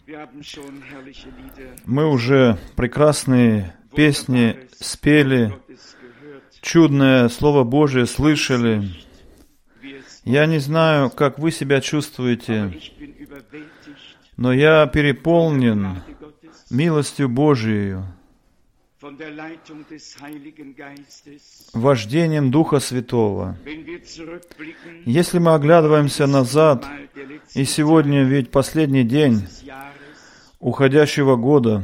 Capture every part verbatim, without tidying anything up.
Мы уже прекрасные песни спели, чудное Слово Божие слышали. Я не знаю, как вы себя чувствуете, но я переполнен милостью Божией, вождением Духа Святого. Если мы оглядываемся назад, и сегодня ведь последний день уходящего года,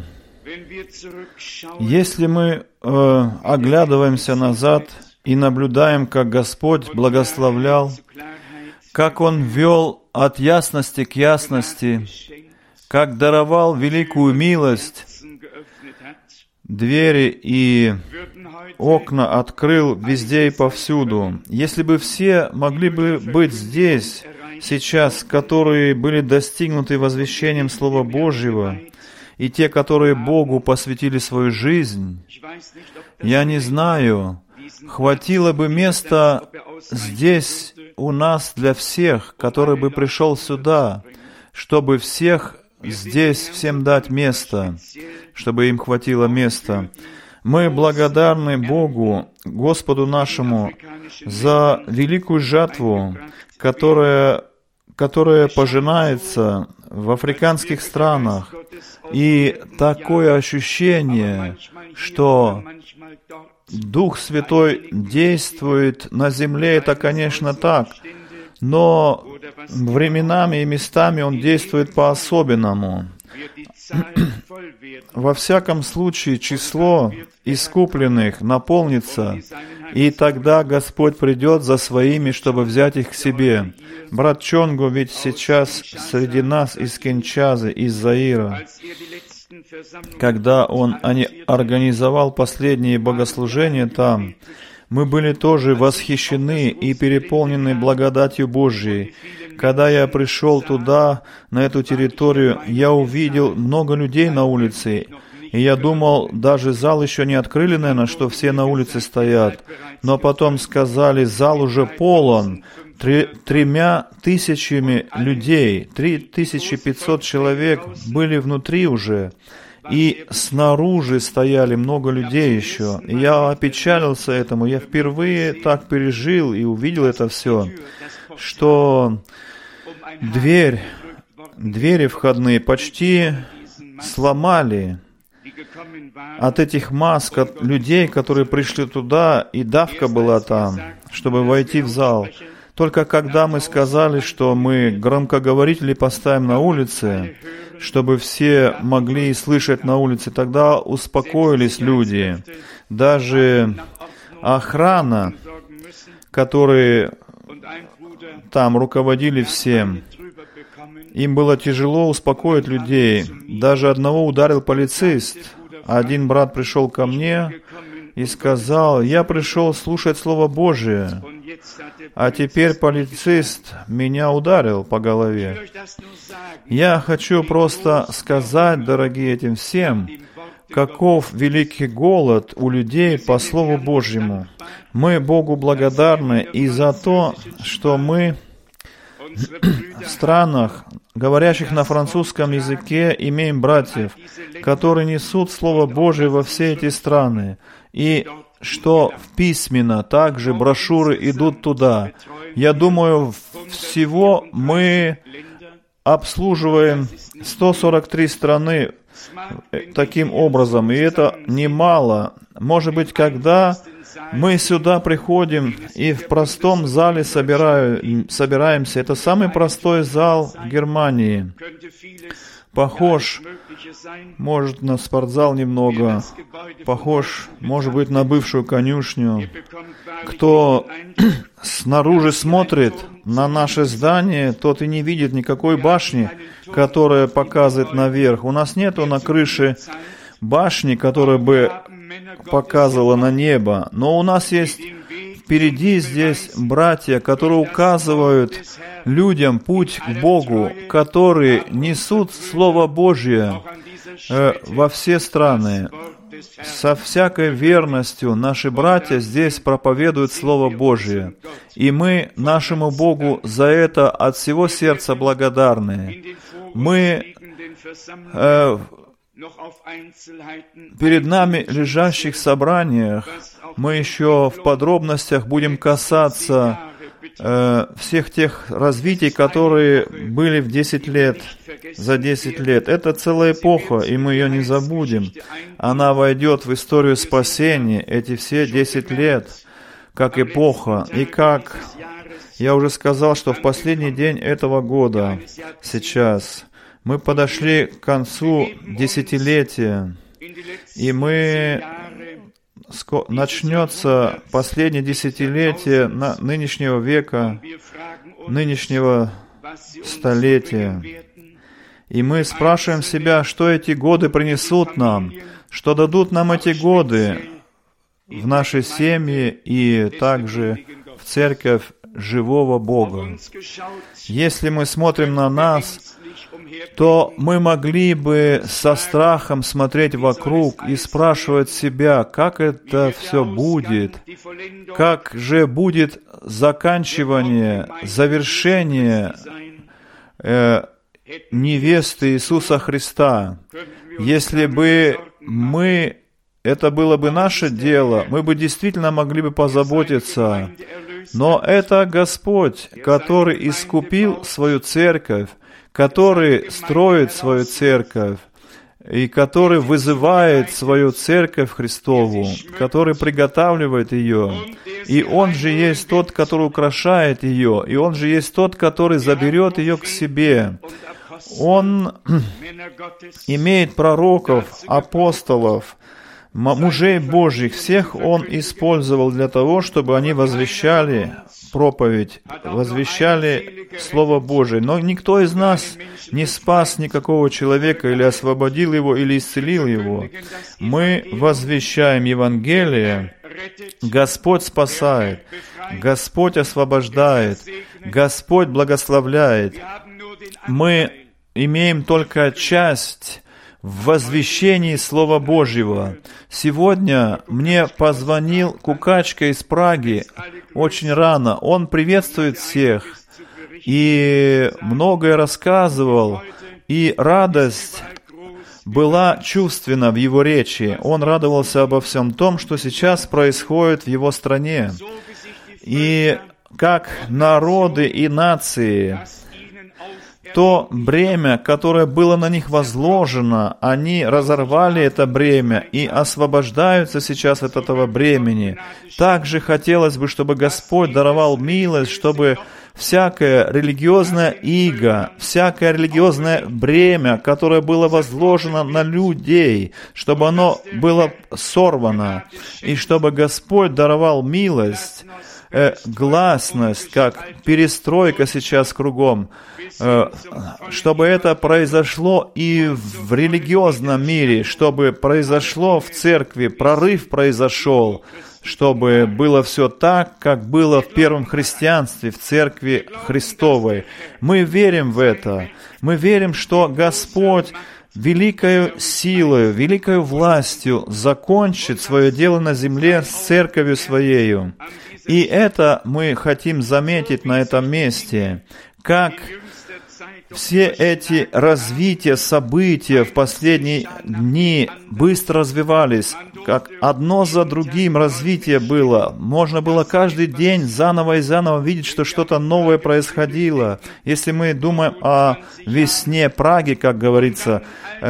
если мы э, оглядываемся назад и наблюдаем, как Господь благословлял, как Он вел от ясности к ясности, как даровал великую милость, двери и окна открыл везде и повсюду. Если бы все могли бы быть здесь, сейчас, которые были достигнуты возвещением Слова Божьего, и те, которые Богу посвятили свою жизнь, я не знаю, хватило бы места здесь у нас для всех, который бы пришел сюда, чтобы всех здесь всем дать место, чтобы им хватило места. Мы благодарны Богу, Господу нашему, за великую жатву, которая, которая пожинается в африканских странах. И такое ощущение, что Дух Святой действует на земле, это, конечно, так, но временами и местами Он действует по-особенному. Во всяком случае, число искупленных наполнится, и тогда Господь придет за своими, чтобы взять их к себе. Брат Чонгу ведь сейчас среди нас из Киншасы, из Заира. Когда он организовал последние богослужения там, мы были тоже восхищены и переполнены благодатью Божией. Когда я пришел туда, на эту территорию, я увидел много людей на улице, и я думал, даже зал еще не открыли, наверное, что все на улице стоят. Но потом сказали, зал уже полон, три, тремя тысячами людей, три тысячи пятьсот человек были внутри уже. И снаружи стояли много людей еще. И я опечалился этому. Я впервые так пережил и увидел это все, что дверь, двери входные почти сломали от этих масс от людей, которые пришли туда, и давка была там, чтобы войти в зал. Только когда мы сказали, что мы громкоговорители поставим на улице, чтобы все могли слышать на улице, тогда успокоились люди. Даже охрана, которые там руководили всем, им было тяжело успокоить людей. Даже одного ударил полицист. Один брат пришел ко мне и сказал, я пришел слушать Слово Божие, а теперь полицист меня ударил по голове. Я хочу просто сказать, дорогие, этим всем, каков великий голод у людей по Слову Божьему. Мы Богу благодарны и за то, что мы в странах, говорящих на французском языке, имеем братьев, которые несут Слово Божие во все эти страны, и что письменно также брошюры идут туда. Я думаю, всего мы обслуживаем сто сорок три страны таким образом, и это немало. Может быть, когда мы сюда приходим и в простом зале собираем, собираемся, это самый простой зал в Германии. Похож, может, на спортзал немного, похож, может быть, на бывшую конюшню. Кто снаружи смотрит на наше здание, тот и не видит никакой башни, которая показывает наверх. У нас нету на крыше башни, которая бы показывала на небо, но у нас есть впереди здесь братья, которые указывают людям путь к Богу, которые несут Слово Божье э, во все страны. Со всякой верностью наши братья здесь проповедуют Слово Божье, и мы нашему Богу за это от всего сердца благодарны. Мы э, перед нами лежащих собраниях мы еще в подробностях будем касаться э, всех тех развитий, которые были в десять лет, за десять лет. Это целая эпоха, и мы ее не забудем. Она войдет в историю спасения, эти все десять лет, как эпоха. И как я уже сказал, что в последний день этого года, сейчас, мы подошли к концу десятилетия, и мы начнется последнее десятилетие нынешнего века, нынешнего столетия. И мы спрашиваем себя, что эти годы принесут нам, что дадут нам эти годы в нашей семье и также в церковь живого Бога. Если мы смотрим на нас, то мы могли бы со страхом смотреть вокруг и спрашивать себя, как это все будет, как же будет заканчивание, завершение э, невесты Иисуса Христа. Если бы мы, это было бы наше дело, мы бы действительно могли бы позаботиться. Но это Господь, который искупил свою церковь, который строит свою церковь, и который вызывает свою церковь Христову, который приготавливает ее. И Он же есть тот, который украшает ее, и Он же есть тот, который заберет ее к себе. Он имеет пророков, апостолов, мужей Божьих, всех Он использовал для того, чтобы они возвещали проповедь, возвещали Слово Божие. Но никто из нас не спас никакого человека, или освободил его, или исцелил его. Мы возвещаем Евангелие. Господь спасает, Господь освобождает, Господь благословляет. Мы имеем только часть в возвещении Слова Божьего. Сегодня мне позвонил Кукачка из Праги очень рано. Он приветствует всех и многое рассказывал, и радость была чувственна в его речи. Он радовался обо всем том, что сейчас происходит в его стране. И как народы и нации, то бремя, которое было на них возложено, они разорвали это бремя и освобождаются сейчас от этого бремени. Также хотелось бы, чтобы Господь даровал милость, чтобы всякое религиозное иго, всякое религиозное бремя, которое было возложено на людей, чтобы оно было сорвано, и чтобы Господь даровал милость, э, гласность, как перестройка сейчас кругом, э, чтобы это произошло и в религиозном мире, чтобы произошло в церкви, прорыв произошел, чтобы было все так, как было в первом христианстве, в церкви Христовой. Мы верим в это. Мы верим, что Господь великою силою, великою властью закончит свое дело на земле с церковью Своею. И это мы хотим заметить на этом месте, как все эти развития, события в последние дни быстро развивались, как одно за другим развитие было. Можно было каждый день заново и заново видеть, что что-то новое происходило. Если мы думаем о весне Праги, как говорится,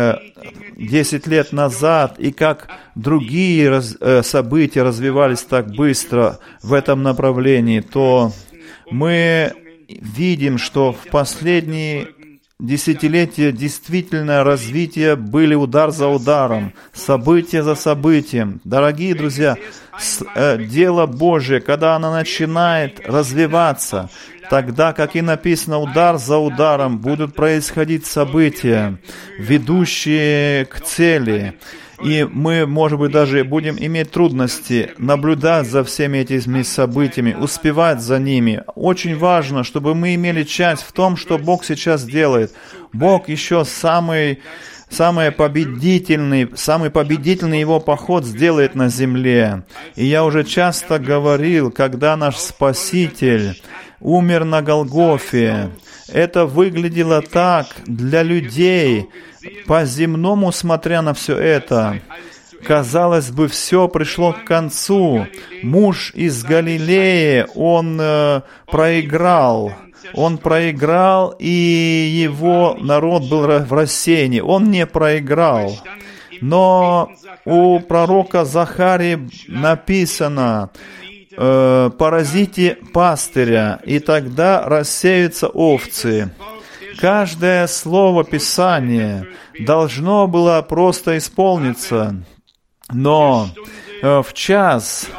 десять лет назад, и как другие раз, события развивались так быстро в этом направлении, то мы видим, что в последние десятилетия действительно развитие были удар за ударом, событие за событием. Дорогие друзья, с, э, дело Божие, когда оно начинает развиваться, тогда, как и написано, удар за ударом будут происходить события, ведущие к цели. И мы, может быть, даже будем иметь трудности наблюдать за всеми этими событиями, успевать за ними. Очень важно, чтобы мы имели часть в том, что Бог сейчас делает. Бог еще самый самый победительный, самый победительный Его поход сделает на земле. И я уже часто говорил, когда наш Спаситель умер на Голгофе, это выглядело так для людей, по-земному смотря на все это. Казалось бы, все пришло к концу. Муж из Галилеи, он э, проиграл. Он проиграл, и его народ был в рассеянии. Он не проиграл. Но у пророка Захарии написано: э, «Поразите пастыря, и тогда рассеются овцы». Каждое слово Писания должно было просто исполниться. Но э, в час,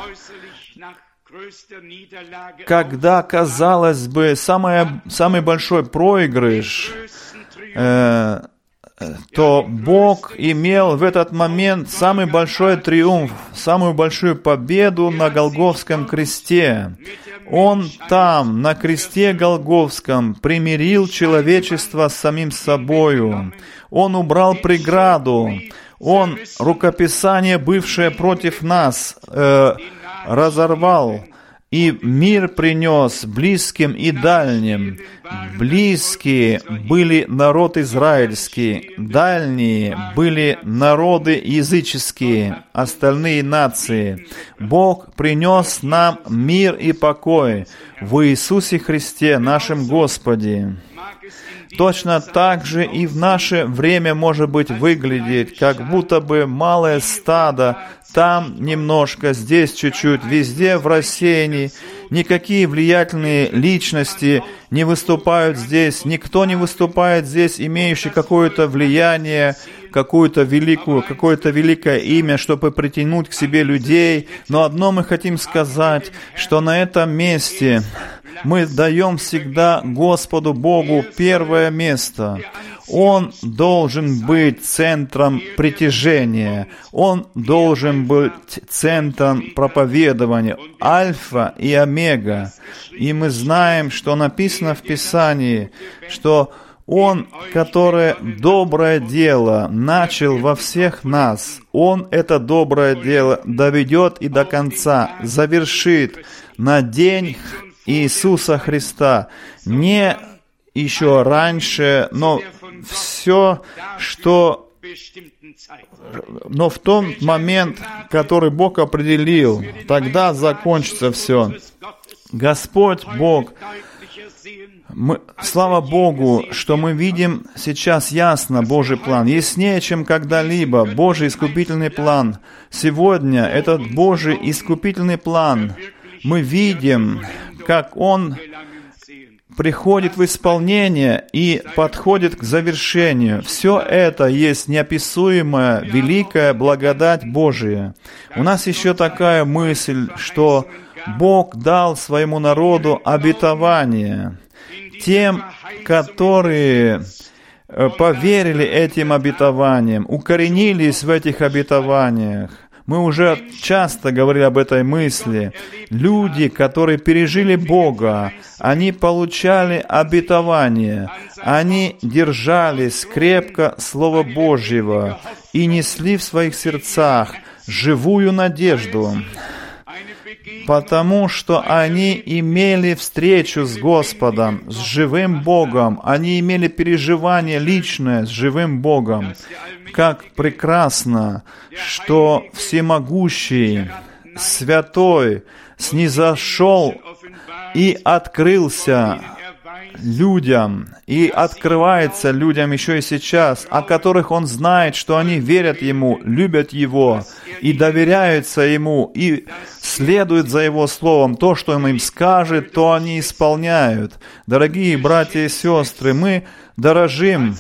когда, казалось бы, самое, самый большой проигрыш, э, то Бог имел в этот момент самый большой триумф, самую большую победу на Голгофском кресте. Он там, на кресте Голгофском, примирил человечество с самим собою. Он убрал преграду. Он рукописание, бывшее против нас, э, разорвал, и мир принес близким и дальним. Близкие были народ израильский, дальние были народы языческие, остальные нации. Бог принес нам мир и покой в Иисусе Христе, нашем Господе. Точно так же и в наше время может быть выглядеть, как будто бы малое стадо, там немножко, здесь чуть-чуть, везде в рассеянии. Никакие влиятельные личности не выступают здесь, никто не выступает здесь, имеющий какое-то влияние, какую-то великую, какое-то великое имя, чтобы притянуть к себе людей. Но одно мы хотим сказать, что на этом месте мы даем всегда Господу Богу первое место. Он должен быть центром притяжения. Он должен быть центром проповедования. Альфа и омега. И мы знаем, что написано в Писании, что Он, который доброе дело начал во всех нас, Он это доброе дело доведет и до конца, завершит на день Иисуса Христа. Не еще раньше, но все, что... Но в том момент, который Бог определил, тогда закончится все. Господь Бог, мы, слава Богу, что мы видим сейчас ясно Божий план, яснее, чем когда-либо, Божий искупительный план. Сегодня этот Божий искупительный план мы видим, как Он приходит в исполнение и подходит к завершению. Все это есть неописуемая, великая благодать Божия. У нас еще такая мысль, что Бог дал своему народу обетование. Тем, которые поверили этим обетованиям, укоренились в этих обетованиях. Мы уже часто говорили об этой мысли. Люди, которые пережили Бога, они получали обетование, они держались крепко Слова Божьего и несли в своих сердцах живую надежду, потому что они имели встречу с Господом, с живым Богом, они имели переживание личное с живым Богом. Как прекрасно, что Всемогущий, Святой снизошел и открылся людям, и открывается людям еще и сейчас, о которых Он знает, что они верят Ему, любят Его, и доверяются Ему, и следуют за Его Словом. То, что Он им скажет, то они исполняют. Дорогие братья и сестры, мы дорожим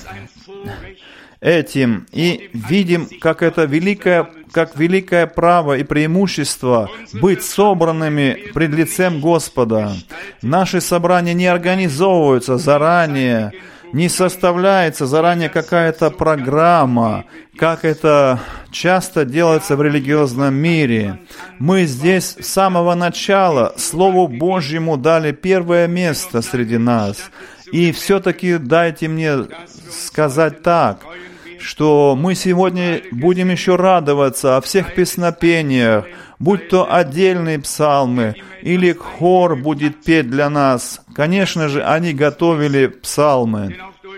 этим и видим, как это великое, как великое право и преимущество быть собранными пред лицем Господа. Наши собрания не организовываются заранее, не составляется заранее какая-то программа, как это часто делается в религиозном мире. Мы здесь с самого начала Слову Божьему дали первое место среди нас. И все-таки дайте мне сказать так. что мы сегодня будем еще радоваться о всех песнопениях, будь то отдельные псалмы или хор будет петь для нас. Конечно же, они готовили псалмы.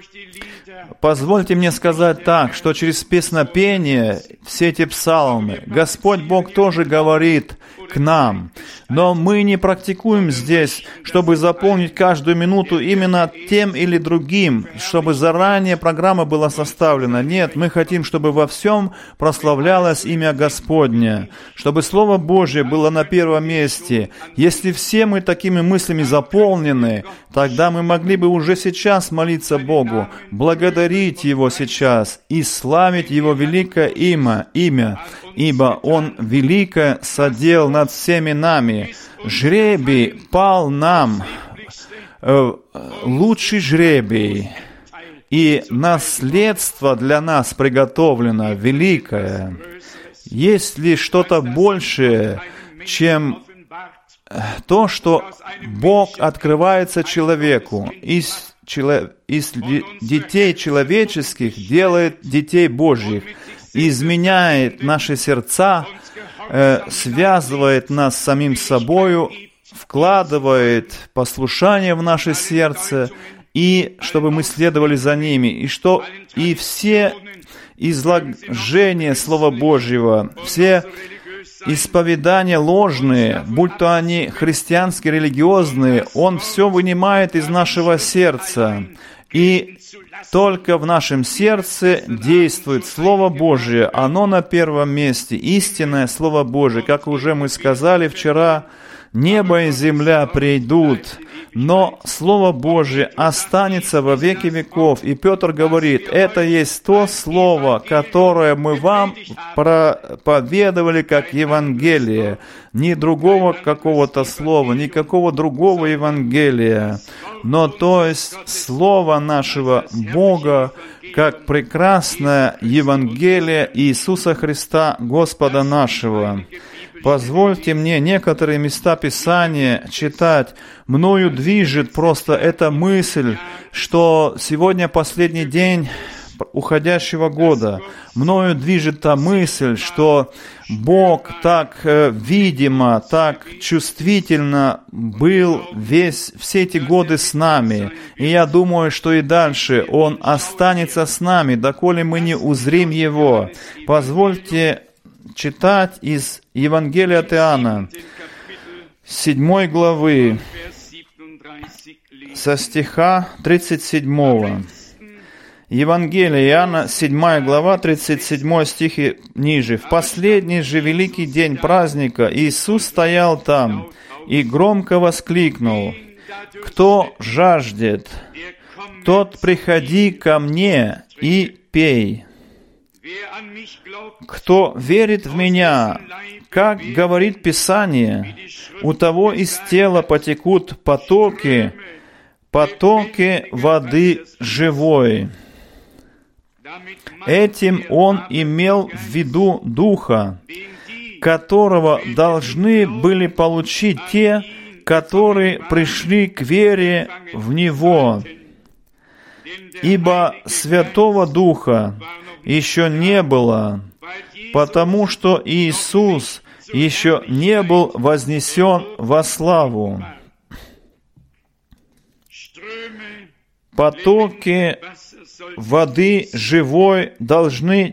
Позвольте мне сказать так, что через песнопение, все эти псалмы, Господь Бог тоже говорит к нам. Но мы не практикуем здесь, чтобы заполнить каждую минуту именно тем или другим, чтобы заранее программа была составлена. Нет, мы хотим, чтобы во всем прославлялось имя Господне, чтобы Слово Божье было на первом месте. Если все мы такими мыслями заполнены, тогда мы могли бы уже сейчас молиться Богу, благодарить Его сейчас и славить Его великое имя, имя, ибо Он великое содел над всеми нами. Жребий пал нам, э, лучший жребий, и наследство для нас приготовлено великое. Есть ли что-то большее, чем то, что Бог открывается человеку, из, чело, из детей человеческих делает детей Божьих, изменяет наши сердца, э, связывает нас с самим собою, вкладывает послушание в наше сердце, и чтобы мы следовали за ними, и что и все изложения Слова Божьего, все исповедания ложные, будь то они христианские, религиозные, Он все вынимает из нашего сердца. И только в нашем сердце действует Слово Божие. Оно на первом месте, истинное Слово Божие. Как уже мы сказали вчера, небо и земля придут, но Слово Божие останется во веки веков. И Петр говорит, это есть то Слово, которое мы вам проповедовали как Евангелие. Ни другого какого-то слова, никакого другого Евангелия, но то есть Слово нашего Бога, как прекрасное Евангелие Иисуса Христа, Господа нашего. Позвольте мне некоторые места Писания читать. Мною движет просто эта мысль, что сегодня последний день уходящего года. Мною движет та мысль, что Бог так э, видимо, так чувствительно был весь, все эти годы с нами. И я думаю, что и дальше Он останется с нами, доколе мы не узрим Его. Позвольте читать из Евангелия от Иоанна, седьмой главы, со стиха тридцать седьмого. Евангелие Иоанна, седьмая глава, тридцать седьмой стих и ниже. «В последний же великий день праздника Иисус стоял там и громко воскликнул: „Кто жаждет, тот приходи ко мне и пей. Кто верит в Меня, как говорит Писание, у того из тела потекут потоки, потоки воды живой“». Этим Он имел в виду Духа, которого должны были получить те, которые пришли к вере в Него. Ибо Святого Духа еще не было, потому что Иисус еще не был вознесен во славу. Потоки воды живой должны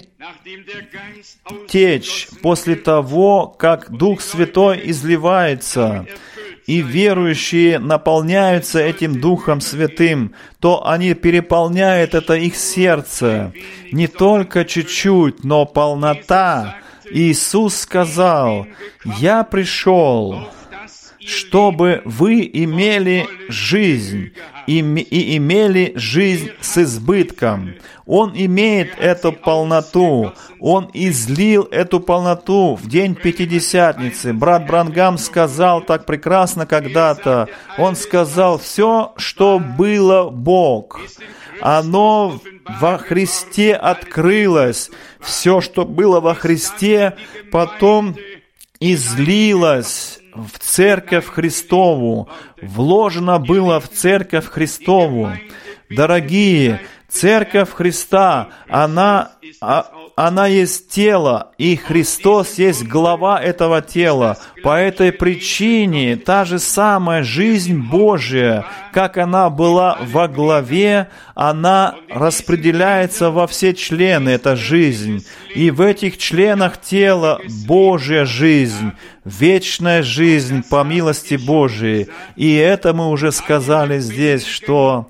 течь после того, как Дух Святой изливается, и верующие наполняются этим Духом Святым, то они переполняют это их сердце. Не только чуть-чуть, но полнота. Иисус сказал: «Я пришел, чтобы вы имели жизнь, и, и имели жизнь с избытком». Он имеет эту полноту. Он излил эту полноту в день Пятидесятницы. Брат Бранхам сказал так прекрасно когда-то. Он сказал: «Все, что было Бог, оно во Христе открылось. Все, что было во Христе, потом излилось в Церковь Христову, вложено было в Церковь Христову». Дорогие, Церковь Христа, она, она есть тело, и Христос есть глава этого тела. По этой причине та же самая жизнь Божья, как она была во главе, она распределяется во все члены, эта жизнь. И в этих членах тела Божья жизнь, вечная жизнь по милости Божией. И это мы уже сказали здесь, что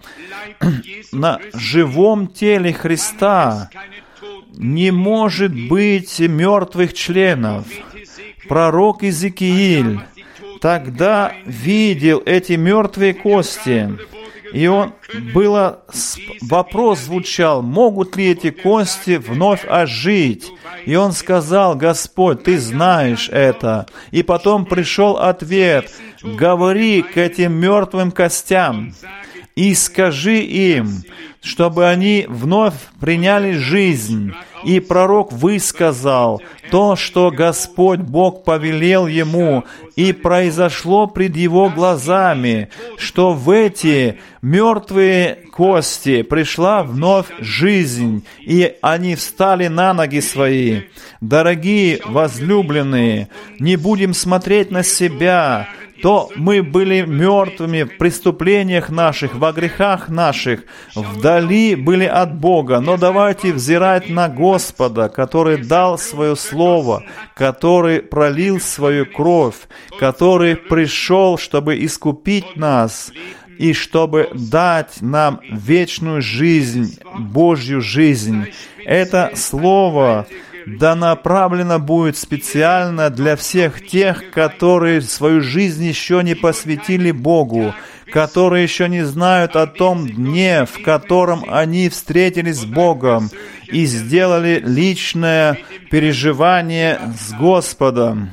на живом теле Христа не может быть мертвых членов. Пророк Иезекииль тогда видел эти мертвые кости, и он было вопрос звучал, могут ли эти кости вновь ожить? И он сказал: Господь, Ты знаешь это. И потом пришел ответ: говори к этим мертвым костям и скажи им, чтобы они вновь приняли жизнь. И пророк высказал то, что Господь Бог повелел ему, и произошло пред его глазами, что в эти мертвые кости пришла вновь жизнь, и они встали на ноги свои. Дорогие возлюбленные, не будем смотреть на себя, то мы были мертвыми в преступлениях наших, во грехах наших, вдали были от Бога. Но давайте взирать на Господа, который дал свое слово, который пролил свою кровь, который пришел, чтобы искупить нас и чтобы дать нам вечную жизнь, Божью жизнь. Это слово да направлено будет специально для всех тех, которые свою жизнь еще не посвятили Богу, которые еще не знают о том дне, в котором они встретились с Богом и сделали личное переживание с Господом.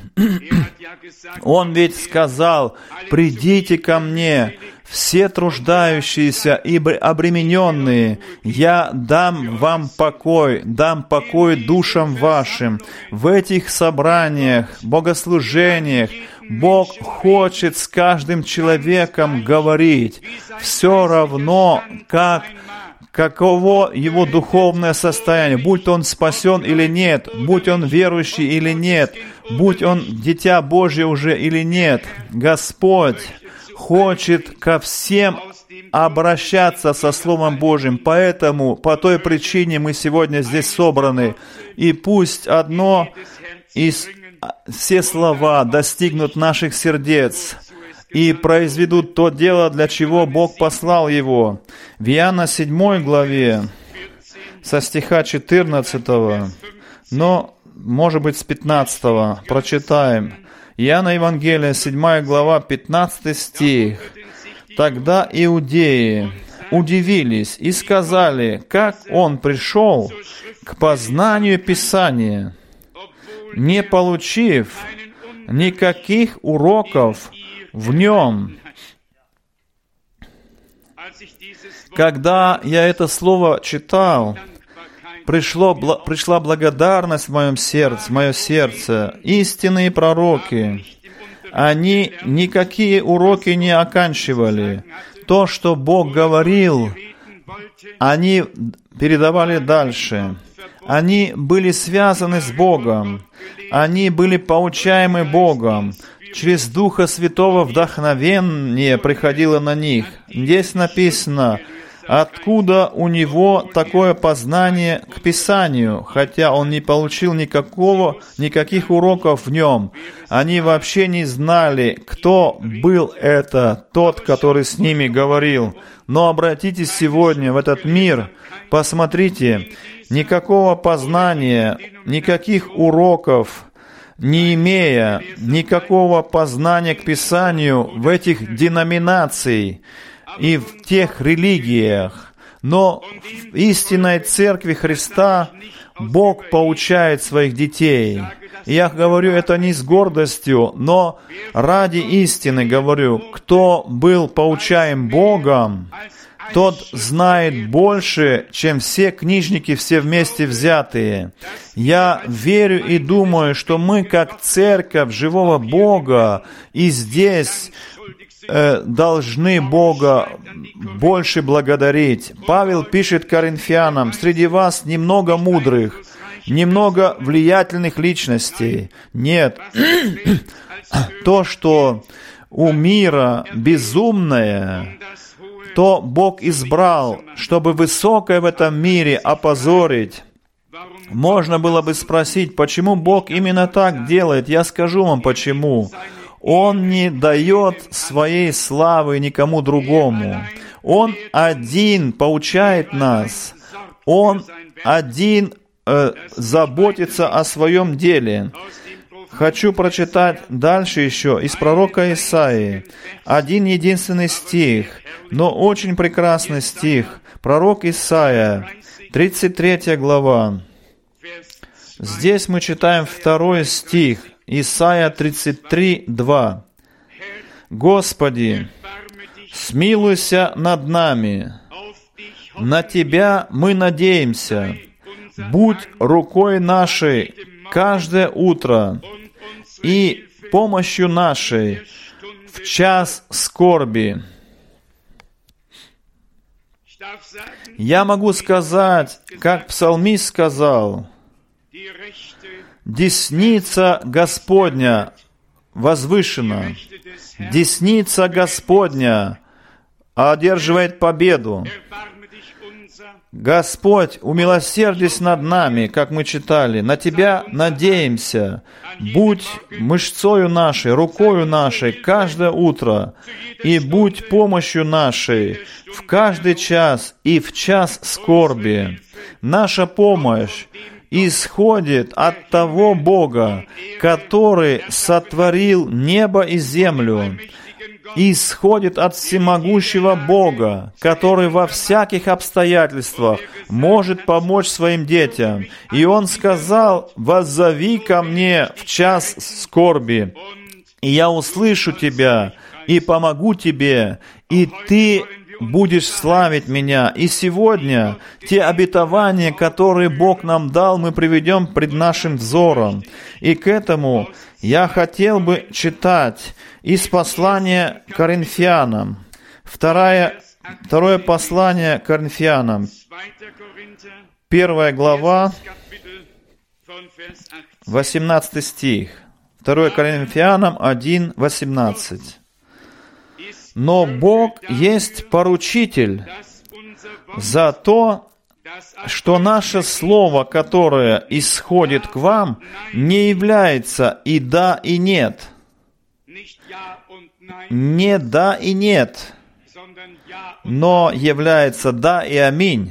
Он ведь сказал: «Придите ко мне, все труждающиеся и обремененные, я дам вам покой, дам покой душам вашим». В этих собраниях, богослужениях Бог хочет с каждым человеком говорить, все равно, как каково его духовное состояние, будь он спасен или нет, будь он верующий или нет, будь он дитя Божье уже или нет. Господь хочет ко всем обращаться со Словом Божьим. Поэтому, по той причине мы сегодня здесь собраны. И пусть одно из все слова достигнут наших сердец и произведут то дело, для чего Бог послал его. В Иоанна седьмой главе, со стиха четырнадцатого, но, может быть, с пятнадцатого, прочитаем. Иоанна Евангелие, седьмая глава, пятнадцатый стих. «Тогда иудеи удивились и сказали, как он пришел к познанию Писания, не получив никаких уроков в нем». Когда я это слово читал, пришло, бла, пришла благодарность в моем сердце, в мое сердце. Истинные пророки, они никакие уроки не оканчивали. То, что Бог говорил, они передавали дальше. Они были связаны с Богом. Они были поучаемы Богом. Через Духа Святого вдохновение приходило на них. Здесь написано, откуда у него такое познание к Писанию, хотя он не получил никакого, никаких уроков в нем. Они вообще не знали, кто был это, тот, который с ними говорил. Но обратитесь сегодня в этот мир, посмотрите, никакого познания, никаких уроков, не имея никакого познания к Писанию в этих деноминациях и в тех религиях, но в истинной Церкви Христа Бог поучает своих детей. И я говорю это не с гордостью, но ради истины говорю, кто был поучаем Богом, тот знает больше, чем все книжники все вместе взятые. Я верю и думаю, что мы, как церковь живого Бога, и здесь э, должны Бога больше благодарить. Павел пишет Коринфянам: «Среди вас немного мудрых, немного влиятельных личностей». Нет, то, что у мира безумное, то Бог избрал, чтобы высокое в этом мире опозорить. Можно было бы спросить, почему Бог именно так делает. Я скажу вам почему. Он не дает своей славы никому другому. Он один поучает нас. Он один э, заботится о своем деле. Хочу прочитать дальше еще из пророка Исаии. Один единственный стих, но очень прекрасный стих. Пророк Исаия, тридцать третья глава. Здесь мы читаем второй стих. Исаия тридцать три, два. «Господи, смилуйся над нами, на Тебя мы надеемся, будь рукой нашей каждое утро и помощью нашей в час скорби». Я могу сказать, как псалмист сказал: «Десница Господня возвышена, десница Господня одерживает победу». Господь, умилосердись над нами, как мы читали, на Тебя надеемся. Будь мышцою нашей, рукою нашей каждое утро, и будь помощью нашей в каждый час и в час скорби. Наша помощь исходит от того Бога, который сотворил небо и землю, исходит от всемогущего Бога, который во всяких обстоятельствах может помочь своим детям. И Он сказал: «Воззови ко мне в час скорби, и я услышу тебя, и помогу тебе, и ты будешь славить меня». И сегодня те обетования, которые Бог нам дал, мы приведем пред нашим взором. И к этому я хотел бы читать из послания Коринфянам. Второе, второе послание Коринфянам. Первая глава, восемнадцатый стих. второе Коринфянам один, восемнадцать. «Но Бог есть поручитель за то, что наше слово, которое исходит к вам, не является и да, и нет». Не да и нет, но является да и аминь.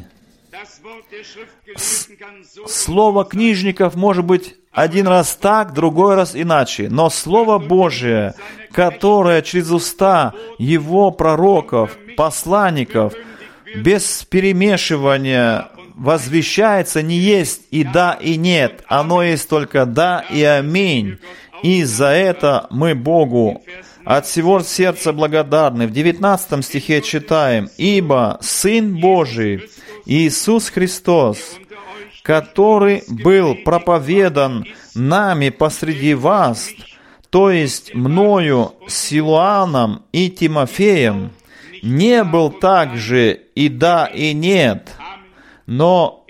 С- слово книжников может быть один раз так, другой раз иначе, но Слово Божие, которое через уста Его пророков, посланников, без перемешивания возвещается, не есть и да, и нет. Оно есть только да и аминь. И за это мы Богу от всего сердца благодарны. В девятнадцатом стихе читаем: «Ибо Сын Божий, Иисус Христос, который был проповедан нами посреди вас, то есть мною, Силуаном и Тимофеем, не был также и да, и нет, но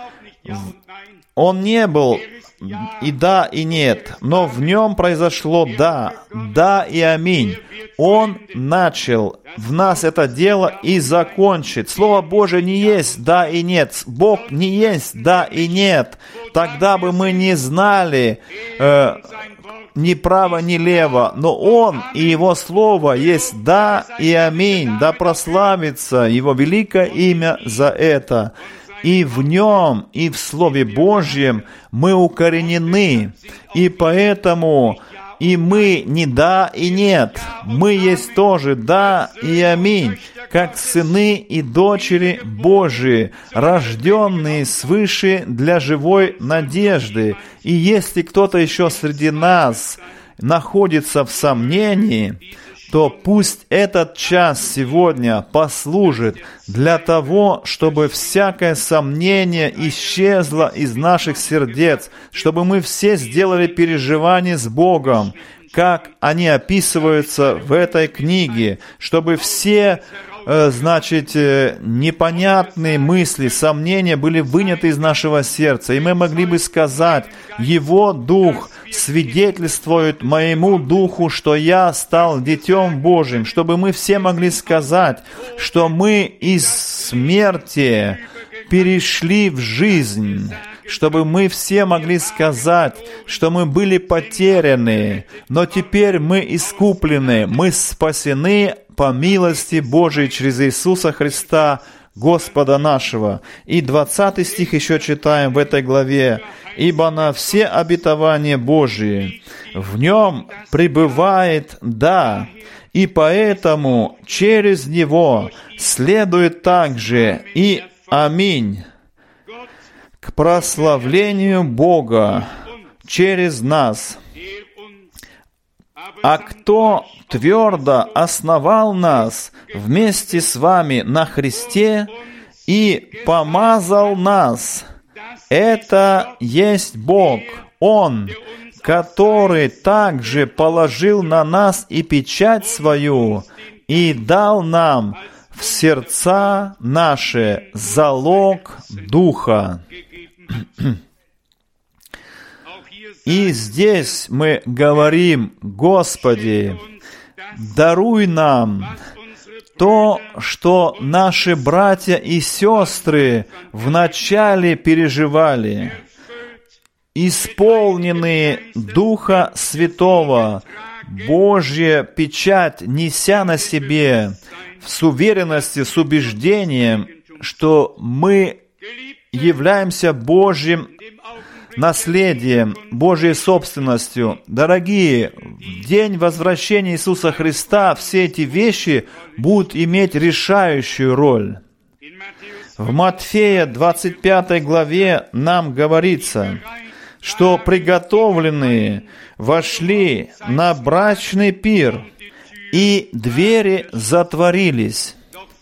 он не был и да, и нет, но в нем произошло да, да и аминь. Он начал в нас это дело и закончит. Слово Божие не есть да и нет. Бог не есть да и нет. Тогда бы мы не знали э, ни право, ни лево. Но Он и Его Слово есть да и аминь. Да прославится Его великое имя за это. И в Нем, и в Слове Божьем мы укоренены. И поэтому и мы не да и нет. Мы есть тоже да и аминь, как сыны и дочери Божии, рожденные свыше для живой надежды. И если кто-то еще среди нас находится в сомнении, то пусть этот час сегодня послужит для того, чтобы всякое сомнение исчезло из наших сердец, чтобы мы все сделали переживание с Богом, как они описываются в этой книге, чтобы все, значит, непонятные мысли, сомнения были выняты из нашего сердца, и мы могли бы сказать: Его Дух свидетельствует моему духу, что я стал Детем Божьим, чтобы мы все могли сказать, что мы из смерти перешли в жизнь, чтобы мы все могли сказать, что мы были потеряны, но теперь мы искуплены, мы спасены по милости Божией через Иисуса Христа, Господа нашего. И двадцатый стих еще читаем в этой главе. «Ибо на все обетования Божии в Нем пребывает «да», и поэтому через Него следует также и «Аминь» к прославлению Бога через нас. А кто твердо основал нас вместе с вами на Христе и помазал нас, это есть Бог, Он, который также положил на нас и печать свою, и дал нам в сердца наши залог Духа». И здесь мы говорим: Господи, даруй нам то, что наши братья и сестры вначале переживали, исполненные Духа Святого, Божья печать неся на себе, с уверенностью, с убеждением, что мы являемся Божьим наследием, Божьей собственностью. Дорогие, в день возвращения Иисуса Христа все эти вещи будут иметь решающую роль. В Матфея двадцать пятой главе нам говорится, что приготовленные вошли на брачный пир, и двери затворились.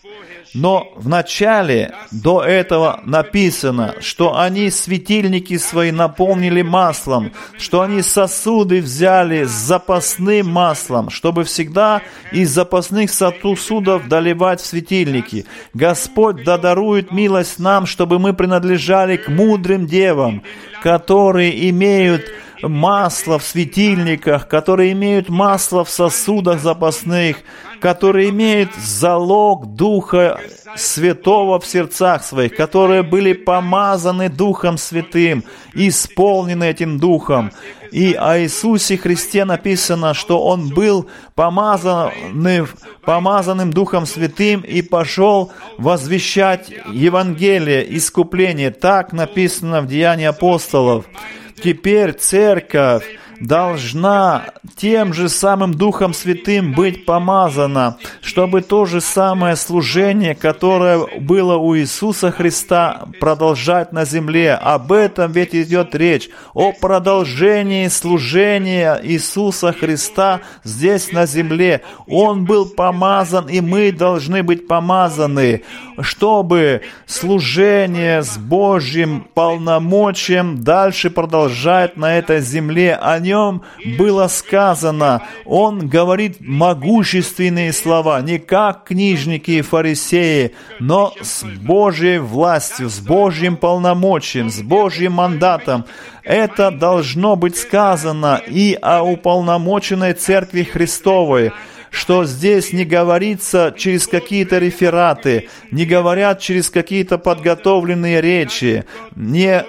Но вначале до этого написано, что они светильники свои наполнили маслом, что они сосуды взяли с запасным маслом, чтобы всегда из запасных сосудов доливать в светильники. Господь да дарует милость нам, чтобы мы принадлежали к мудрым девам, которые имеют масло в светильниках, которые имеют масло в сосудах запасных, которые имеют залог Духа Святого в сердцах своих, которые были помазаны Духом Святым, исполнены этим Духом. И о Иисусе Христе написано, что Он был помазанным, помазанным Духом Святым и пошел возвещать Евангелие, искупление. Так написано в Деянии апостолов. Теперь церковь должна тем же самым Духом Святым быть помазана, чтобы то же самое служение, которое было у Иисуса Христа, продолжать на земле. Об этом ведь идет речь, о продолжении служения Иисуса Христа здесь на земле. Он был помазан, и мы должны быть помазаны, чтобы служение с Божьим полномочием дальше продолжать на этой земле. О нем было сказано, он говорит могущественные слова, не как книжники и фарисеи, но с Божьей властью, с Божьим полномочием, с Божьим мандатом. Это должно быть сказано и о уполномоченной Церкви Христовой, что здесь не говорится через какие-то рефераты, не говорят через какие-то подготовленные речи, не...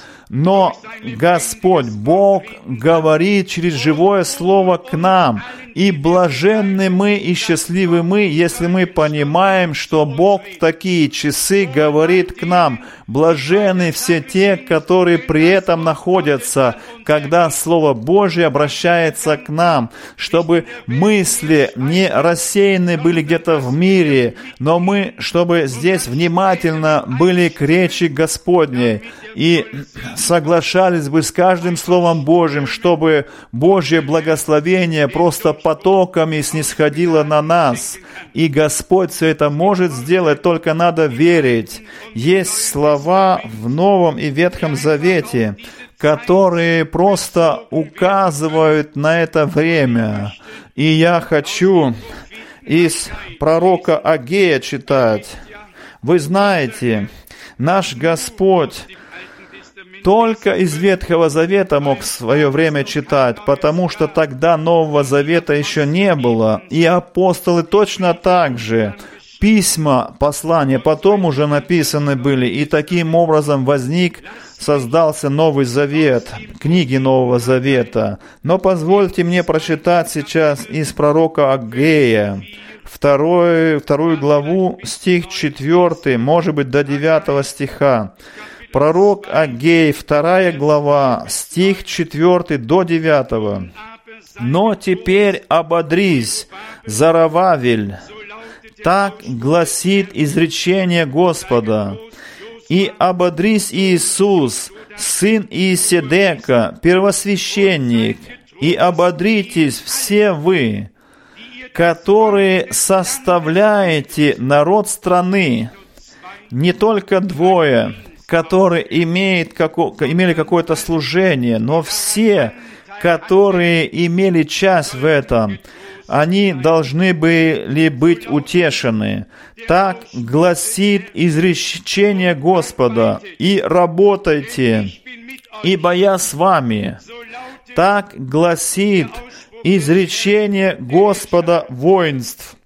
Но Господь Бог говорит через живое слово к нам. И блаженны мы и счастливы мы, если мы понимаем, что Бог в такие часы говорит к нам. Блаженны все те, которые при этом находятся, когда Слово Божье обращается к нам, чтобы мысли не рассеяны были где-то в мире, но мы, чтобы здесь внимательно были к речи Господней. и соглашались бы с каждым Словом Божьим, чтобы Божье благословение просто потоками снисходило на нас. И Господь все это может сделать, только надо верить. Есть слова в Новом и Ветхом Завете, которые просто указывают на это время. И я хочу из пророка Агея читать. Вы знаете, наш Господь только из Ветхого Завета мог в свое время читать, потому что тогда Нового Завета еще не было. И апостолы точно так же. Письма, послания потом уже написаны были, и таким образом возник, создался Новый Завет, книги Нового Завета. Но позвольте мне прочитать сейчас из пророка Агея, вторую, вторую главу, стих четвертый, может быть, до девятого стиха. Пророк Агей, вторая глава, стих четвертый до девятого. «Но теперь ободрись, Зарававель, так гласит изречение Господа, и ободрись Иисус, сын Иеседека, первосвященник, и ободритесь все вы, которые составляете народ страны, не только двое, которые имеют како, имели какое-то служение, но все, которые имели часть в этом, они должны были быть утешены. Так гласит изречение Господа, и работайте, ибо я с вами. Так гласит изречение Господа воинств.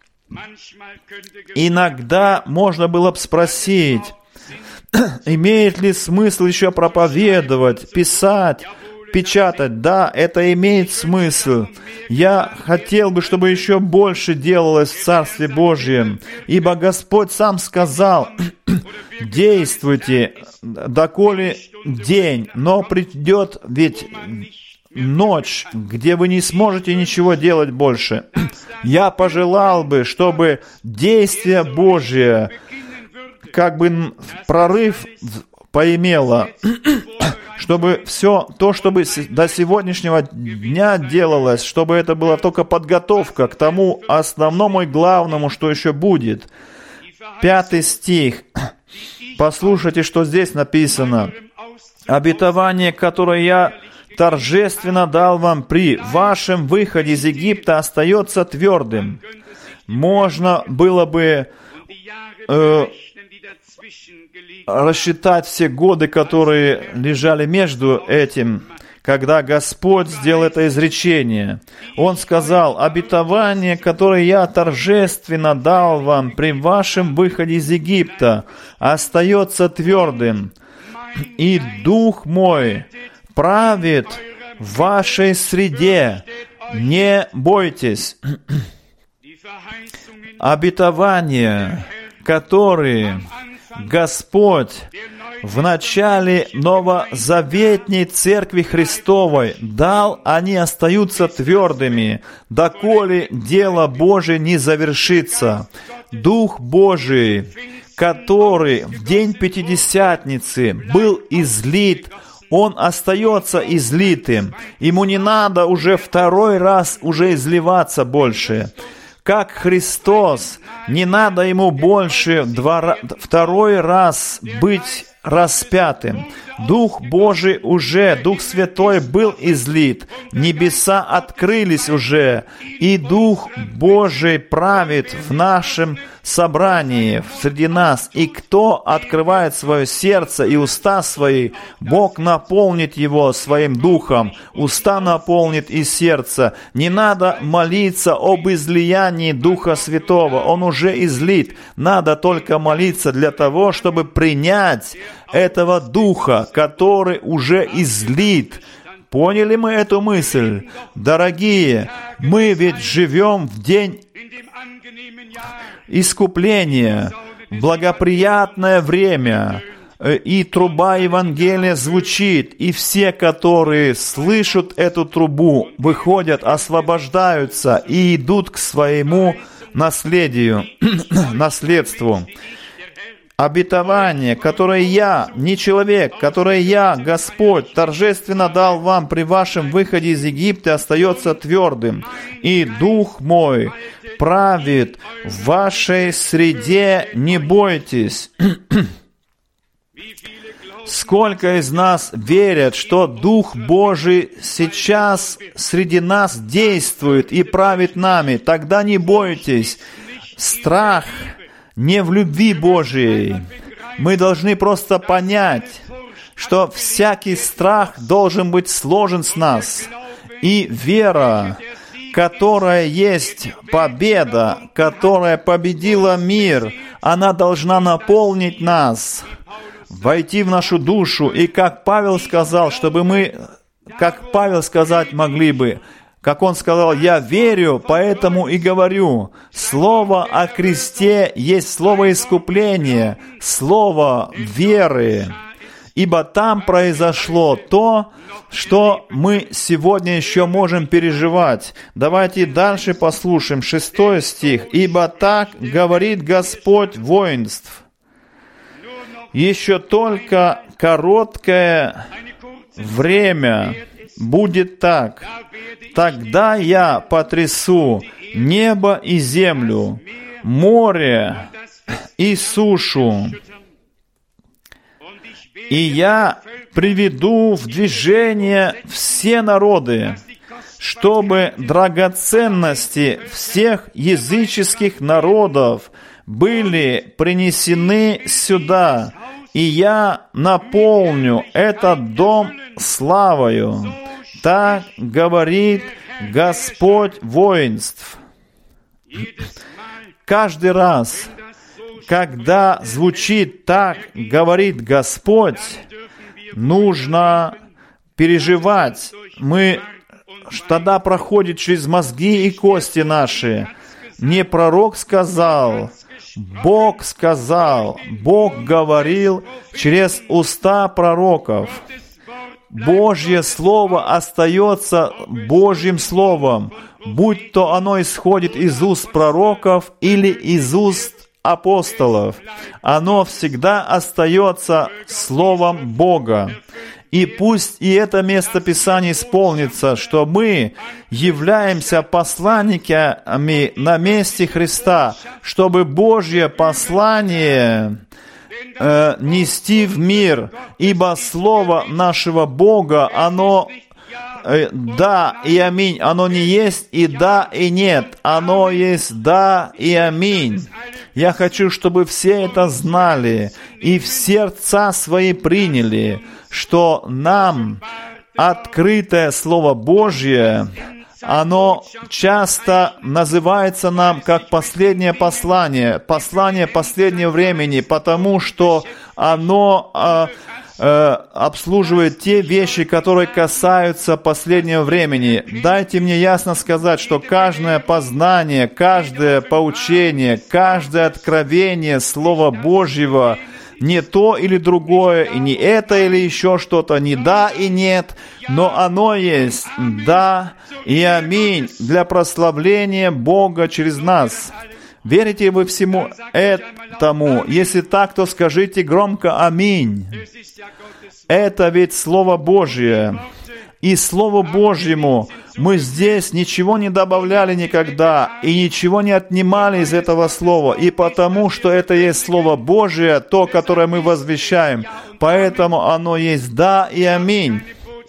Иногда можно было бы спросить, имеет ли смысл еще проповедовать, писать, печатать? Да, это имеет смысл. Я хотел бы, чтобы еще больше делалось в Царстве Божьем, ибо Господь сам сказал, действуйте, доколе день, но придет ведь ночь, где вы не сможете ничего делать больше. Я пожелал бы, чтобы действие Божие, как бы прорыв поимело, чтобы все то, чтобы до сегодняшнего дня делалось, чтобы это была только подготовка к тому основному и главному, что еще будет. Пятый стих. Послушайте, что здесь написано. «Обетование, которое я торжественно дал вам при вашем выходе из Египта, остается твердым». Можно было бы э, рассчитать все годы, которые лежали между этим, когда Господь сделал это изречение. Он сказал: «Обетование, которое я торжественно дал вам при вашем выходе из Египта, остается твердым, и Дух мой правит в вашей среде. Не бойтесь». Обетования, которые Господь в начале новозаветней Церкви Христовой дал, они остаются твердыми, доколе дело Божие не завершится. Дух Божий, который в день Пятидесятницы был излит, Он остается излитым. Ему не надо уже второй раз уже изливаться больше. Как Христос, не надо Ему больше два, второй раз быть распятым. Дух Божий уже, Дух Святой был излит, небеса открылись уже, и Дух Божий правит в нашем собрании, среди нас. И кто открывает свое сердце и уста свои, Бог наполнит его своим Духом, уста наполнит и сердце. Не надо молиться об излиянии Духа Святого, Он уже излит. Надо только молиться для того, чтобы принять этого Духа, который уже излит. Поняли мы эту мысль? Дорогие, мы ведь живем в день искупления, благоприятное время, и труба Евангелия звучит, и все, которые слышат эту трубу, выходят, освобождаются и идут к своему наследию, наследству. обетование, которое я, не человек, которое я, Господь, торжественно дал вам при вашем выходе из Египта, остается твердым. И Дух мой правит в вашей среде, не бойтесь». Сколько из нас верят, что Дух Божий сейчас среди нас действует и правит нами? Тогда не бойтесь. Страх не в любви Божией. Мы должны просто понять, что всякий страх должен быть сложен с нас. И вера, которая есть победа, которая победила мир, она должна наполнить нас, войти в нашу душу. И как Павел сказал, чтобы мы, как Павел сказать могли бы, как он сказал: «Я верю, поэтому и говорю». Слово о кресте есть слово искупления, слово веры. Ибо там произошло то, что мы сегодня еще можем переживать. Давайте дальше послушаем шестой стих. «Ибо так говорит Господь воинств: еще только короткое время будет так. Тогда я потрясу небо и землю, море и сушу, и я приведу в движение все народы, чтобы драгоценности всех языческих народов были принесены сюда, и я наполню этот дом славою. Так говорит Господь воинств». Каждый раз, когда звучит «так говорит Господь», нужно переживать. Мы тогда проходит через мозги и кости наши. Не пророк сказал, Бог сказал, Бог говорил через уста пророков. Божье Слово остается Божьим Словом, будь то оно исходит из уст пророков или из уст апостолов. Оно всегда остается Словом Бога. И пусть и это место Писания исполнится, что мы являемся посланниками на месте Христа, чтобы Божье послание э, нести в мир, ибо Слово нашего Бога, оно э, да и аминь, оно не есть и да и нет, оно есть да и аминь. Я хочу, чтобы все это знали и в сердца свои приняли, что нам открытое Слово Божье, оно часто называется нам как последнее послание, послание последнего времени, потому что оно э, э, обслуживает те вещи, которые касаются последнего времени. Дайте мне ясно сказать, что каждое познание, каждое поучение, каждое откровение Слова Божьего не то или другое, и не это или еще что-то, не да и нет, но оно есть да и аминь для прославления Бога через нас. Верите вы всему этому? Если так, то скажите громко аминь. Это ведь Слово Божье. И Слову Божьему мы здесь ничего не добавляли никогда и ничего не отнимали из этого Слова. И потому, что это есть Слово Божие, то, которое мы возвещаем, поэтому оно есть да и аминь.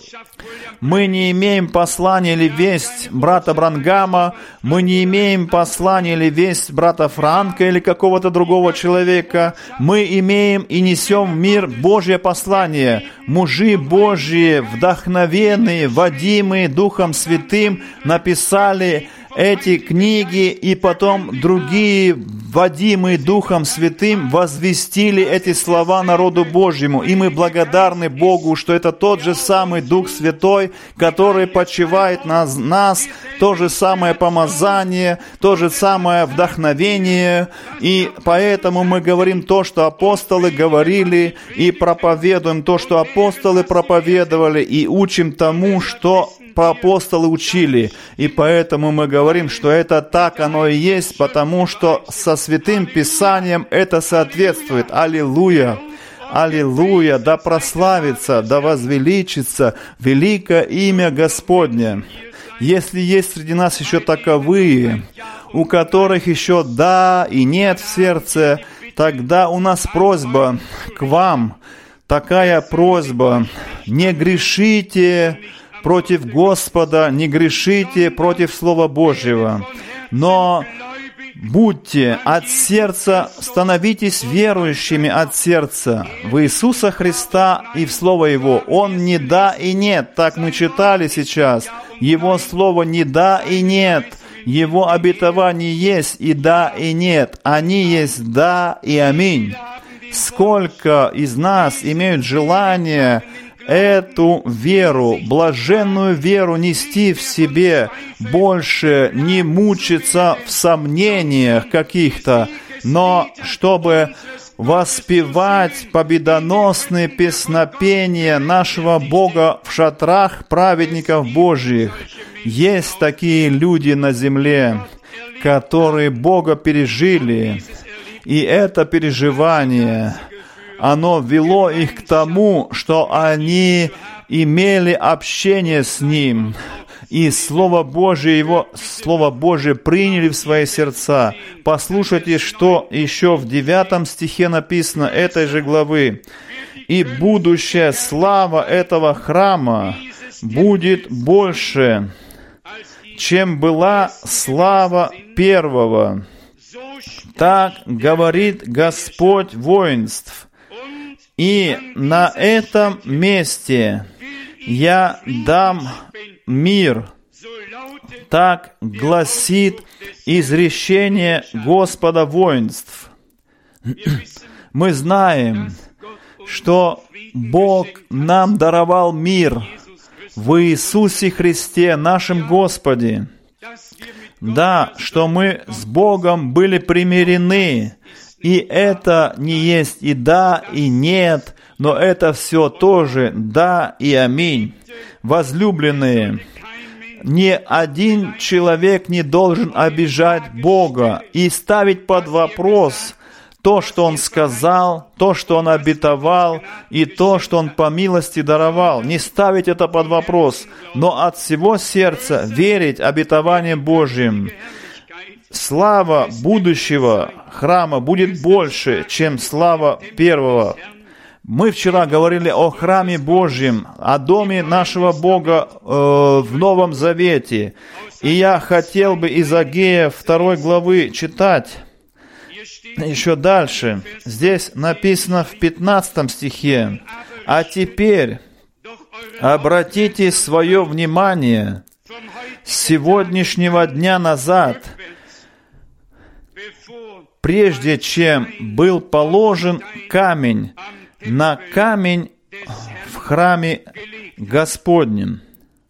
Мы не имеем послания или весть брата Бранхама, мы не имеем послания или весть брата Франка или какого-то другого человека. Мы имеем и несем в мир Божье послание. Мужи Божьи, вдохновенные, водимые Духом Святым, написали эти книги, и потом другие, водимые Духом Святым, возвестили эти слова народу Божьему. И мы благодарны Богу, что это тот же самый Дух Святой, который почивает на нас, то же самое помазание, то же самое вдохновение. И поэтому мы говорим то, что апостолы говорили, и проповедуем то, что апостолы проповедовали, и учим тому, что апостолы учили. И поэтому мы говорим, что это так оно и есть, потому что со Святым Писанием это соответствует. Аллилуйя! Аллилуйя! Да прославится, да возвеличится великое имя Господне. Если есть среди нас еще таковые, у которых еще да и нет в сердце, тогда у нас просьба к вам, такая просьба: не грешите против Господа, не грешите против Слова Божьего, но будьте от сердца, становитесь верующими от сердца в Иисуса Христа и в Слово Его. Он не да и нет, так мы читали сейчас. Его Слово не да и нет. Его обетование есть и да, и нет. Они есть да и аминь. Сколько из нас имеют желание эту веру, блаженную веру нести в себе, больше не мучиться в сомнениях каких-то, но чтобы воспевать победоносные песнопения нашего Бога в шатрах праведников Божьих. Есть такие люди на земле, которые Бога пережили, и это переживание, оно вело их к тому, что они имели общение с Ним, и Слово Божие, Его Слово Божие приняли в свои сердца. Послушайте, что еще в девятом стихе написано этой же главы. «И будущая слава этого храма будет больше, чем была слава первого. Так говорит Господь воинств. И на этом месте я дам мир». Так гласит изречение Господа воинств. Мы знаем, что Бог нам даровал мир в Иисусе Христе, нашем Господе. Да, что мы с Богом были примирены, и это не есть и да, и нет, но это все тоже да и аминь. Возлюбленные, ни один человек не должен обижать Бога и ставить под вопрос то, что Он сказал, то, что Он обетовал, и то, что Он по милости даровал. Не ставить это под вопрос, но от всего сердца верить обетованиям Божьим. Слава будущего храма будет больше, чем слава первого. Мы вчера говорили о храме Божьем, о доме нашего Бога э, в Новом Завете. И я хотел бы из Агея второй главы читать еще дальше. Здесь написано в пятнадцатом стихе: «А теперь обратите свое внимание с сегодняшнего дня назад, прежде чем был положен камень на камень в храме Господнем».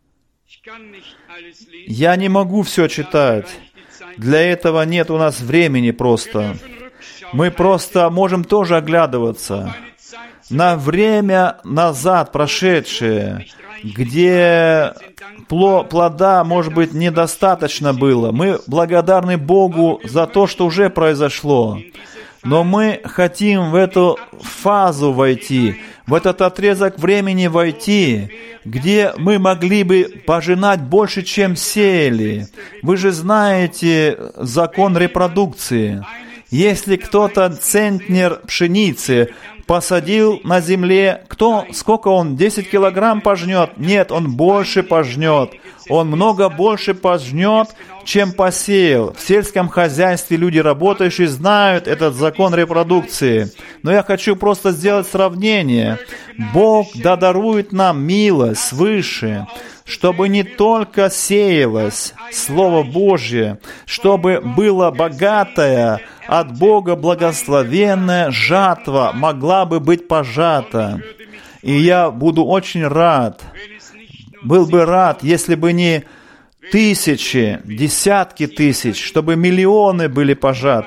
Я не могу все читать. Для этого нет у нас времени просто. Мы просто можем тоже оглядываться на время назад прошедшее, где плода, может быть, недостаточно было. Мы благодарны Богу за то, что уже произошло. Но мы хотим в эту фазу войти, в этот отрезок времени войти, где мы могли бы пожинать больше, чем сеяли. Вы же знаете закон репродукции. Если кто-то центнер пшеницы посадил на земле, кто, сколько он, десять килограмм пожнет? Нет, он больше пожнет. Он много больше пожнет, чем посеял. В сельском хозяйстве люди, работающие, знают этот закон репродукции. Но я хочу просто сделать сравнение. Бог да дарует нам милость свыше, чтобы не только сеялось Слово Божье, чтобы была богатая, от Бога благословенная жатва могла бы быть пожата. И я буду очень рад, был бы рад, если бы не тысячи, десятки тысяч, чтобы миллионы были пожаты.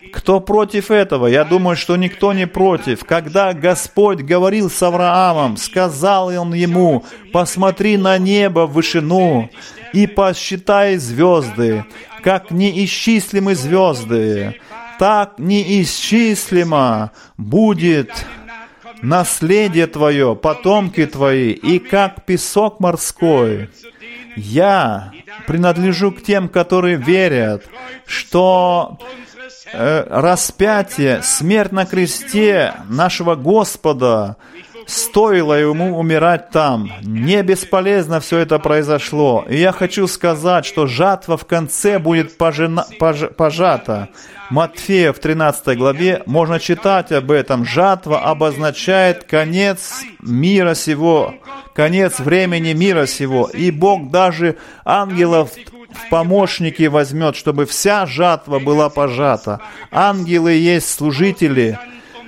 Кто против этого? Я думаю, что никто не против. Когда Господь говорил с Авраамом, сказал он ему: «Посмотри на небо в вышину и посчитай звезды, как неисчислимы звезды, так неисчислимо будет наследие твое, потомки твои, и как песок морской». Я принадлежу к тем, которые верят, что э, распятие, смерть на кресте нашего Господа стоило ему умирать там. Не бесполезно все это произошло. И я хочу сказать, что жатва в конце будет пожина, пож, пожата. Матфея в тринадцатой главе можно читать об этом. Жатва обозначает конец мира сего, конец времени мира сего. И Бог даже ангелов в помощники возьмет, чтобы вся жатва была пожата. Ангелы есть служители,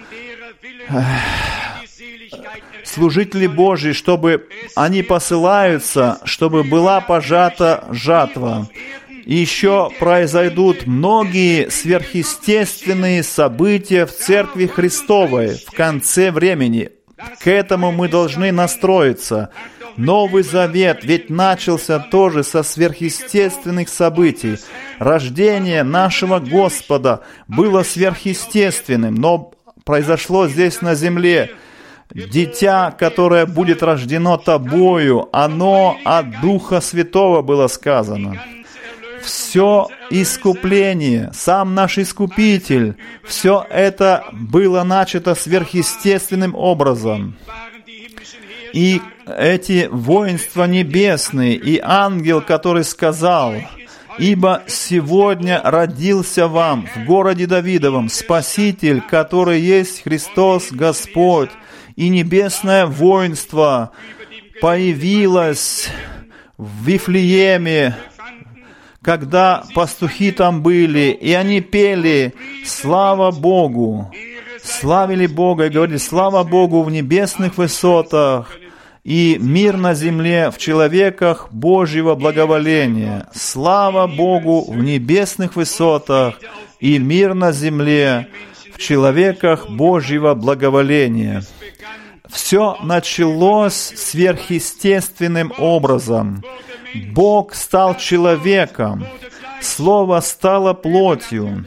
служители Божьи, чтобы они посылаются, чтобы была пожата жатва. И еще произойдут многие сверхъестественные события в Церкви Христовой в конце времени. К этому мы должны настроиться. Новый Завет ведь начался тоже со сверхъестественных событий. Рождение нашего Господа было сверхъестественным, но произошло здесь на земле. Дитя, которое будет рождено тобою, оно от Духа Святого было сказано. Все искупление, сам наш Искупитель, все это было начато сверхъестественным образом. И эти воинства небесные, и ангел, который сказал: «Ибо сегодня родился вам в городе Давидовом Спаситель, который есть Христос Господь», и небесное воинство появилось в Вифлееме, когда пастухи там были, и они пели «Слава Богу», славили Бога и говорили «Слава Богу в небесных высотах и мир на земле в человеках Божьего благоволения». Слава Богу в небесных высотах и мир на земле в человеках Божьего благоволения. Все началось сверхъестественным образом. Бог стал человеком, Слово стало плотью,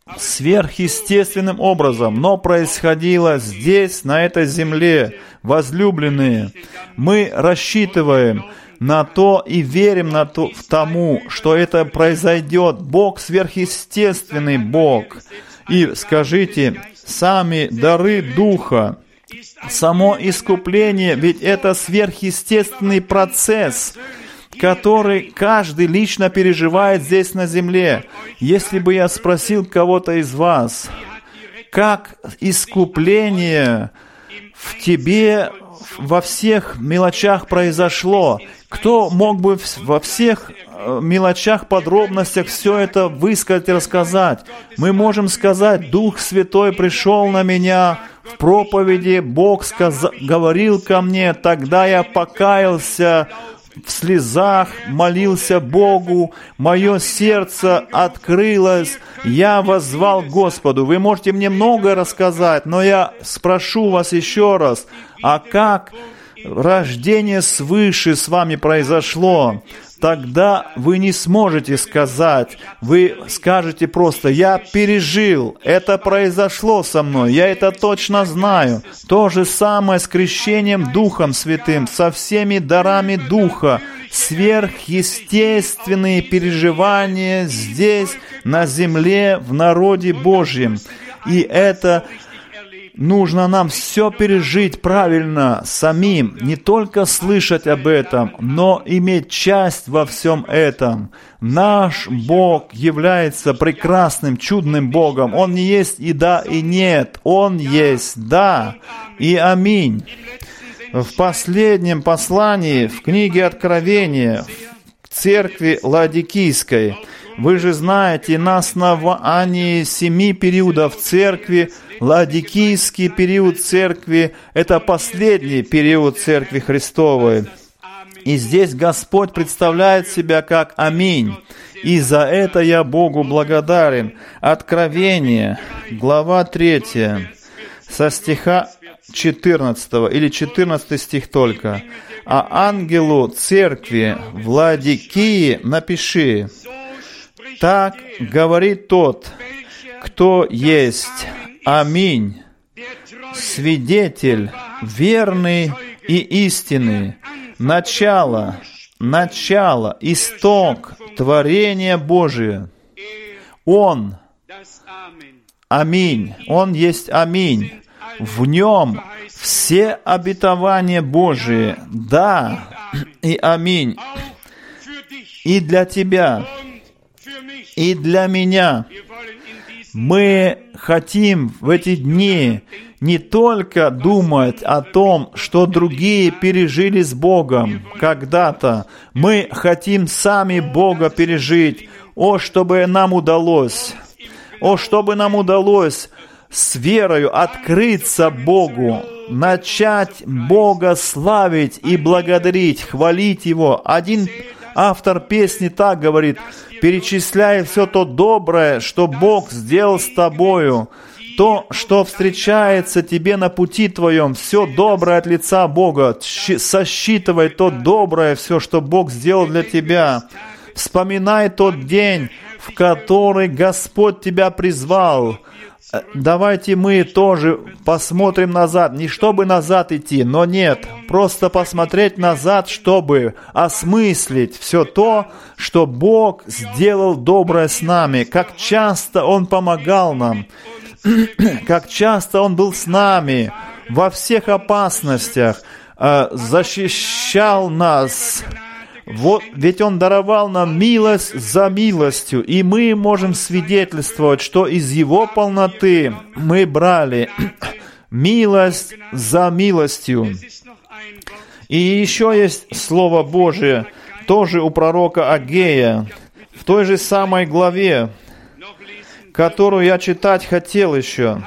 сверхъестественным образом, но происходило здесь, на этой земле. Возлюбленные, мы рассчитываем на то и верим на то, в тому, что это произойдет. Бог сверхъестественный Бог. И скажите, сами дары Духа, само искупление, ведь это сверхъестественный процесс, который каждый лично переживает здесь на земле. Если бы я спросил кого-то из вас, как искупление в тебе во всех мелочах произошло, кто мог бы во всех мелочах, подробностях все это высказать и рассказать? Мы можем сказать: Дух Святой пришел на меня в проповеди, Бог сказ... говорил ко мне, тогда я покаялся, в слезах молился Богу, мое сердце открылось, я воззвал к Господу. Вы можете мне многое рассказать, но я спрошу вас еще раз, а как рождение свыше с вами произошло? Тогда вы не сможете сказать, вы скажете просто: я пережил, это произошло со мной, я это точно знаю. То же самое с крещением Духом Святым, со всеми дарами Духа, сверхъестественные переживания здесь, на земле, в народе Божьем. И это нужно нам все пережить правильно самим, не только слышать об этом, но иметь часть во всем этом. Наш Бог является прекрасным, чудным Богом. Он не есть и да, и нет. Он есть да и аминь. В последнем послании, в книге Откровения, в церкви Ладикийской, вы же знаете, на основании семи периодов церкви, Ладикийский период церкви — это последний период церкви Христовой. И здесь Господь представляет себя как «Аминь». И за это я Богу благодарен. Откровение, глава третья, со стиха четырнадцатого, или четырнадцатый стих только. «А ангелу церкви в Ладикии напиши, так говорит тот, кто есть Аминь, свидетель, верный и истинный, начало, начало, исток творения Божия. Он, Аминь, Он есть Аминь. В Нем все обетования Божии, да, и Аминь. И для тебя, и для меня. Мы хотим в эти дни не только думать о том, что другие пережили с Богом когда-то. Мы хотим сами Бога пережить. О, чтобы нам удалось, о, чтобы нам удалось с верою открыться Богу, начать Бога славить и благодарить, хвалить Его. Один автор песни так говорит: «Перечисляй все то доброе, что Бог сделал с тобою, то, что встречается тебе на пути твоем, все доброе от лица Бога, сосчитывай то доброе, все, что Бог сделал для тебя. Вспоминай тот день, в который Господь тебя призвал». Давайте мы тоже посмотрим назад, не чтобы назад идти, но нет, просто посмотреть назад, чтобы осмыслить все то, что Бог сделал доброе с нами, как часто Он помогал нам, как часто Он был с нами во всех опасностях, защищал нас. Вот, ведь Он даровал нам милость за милостью, и мы можем свидетельствовать, что из Его полноты мы брали милость за милостью. И еще есть Слово Божие, тоже у пророка Агея, в той же самой главе, которую я читать хотел еще.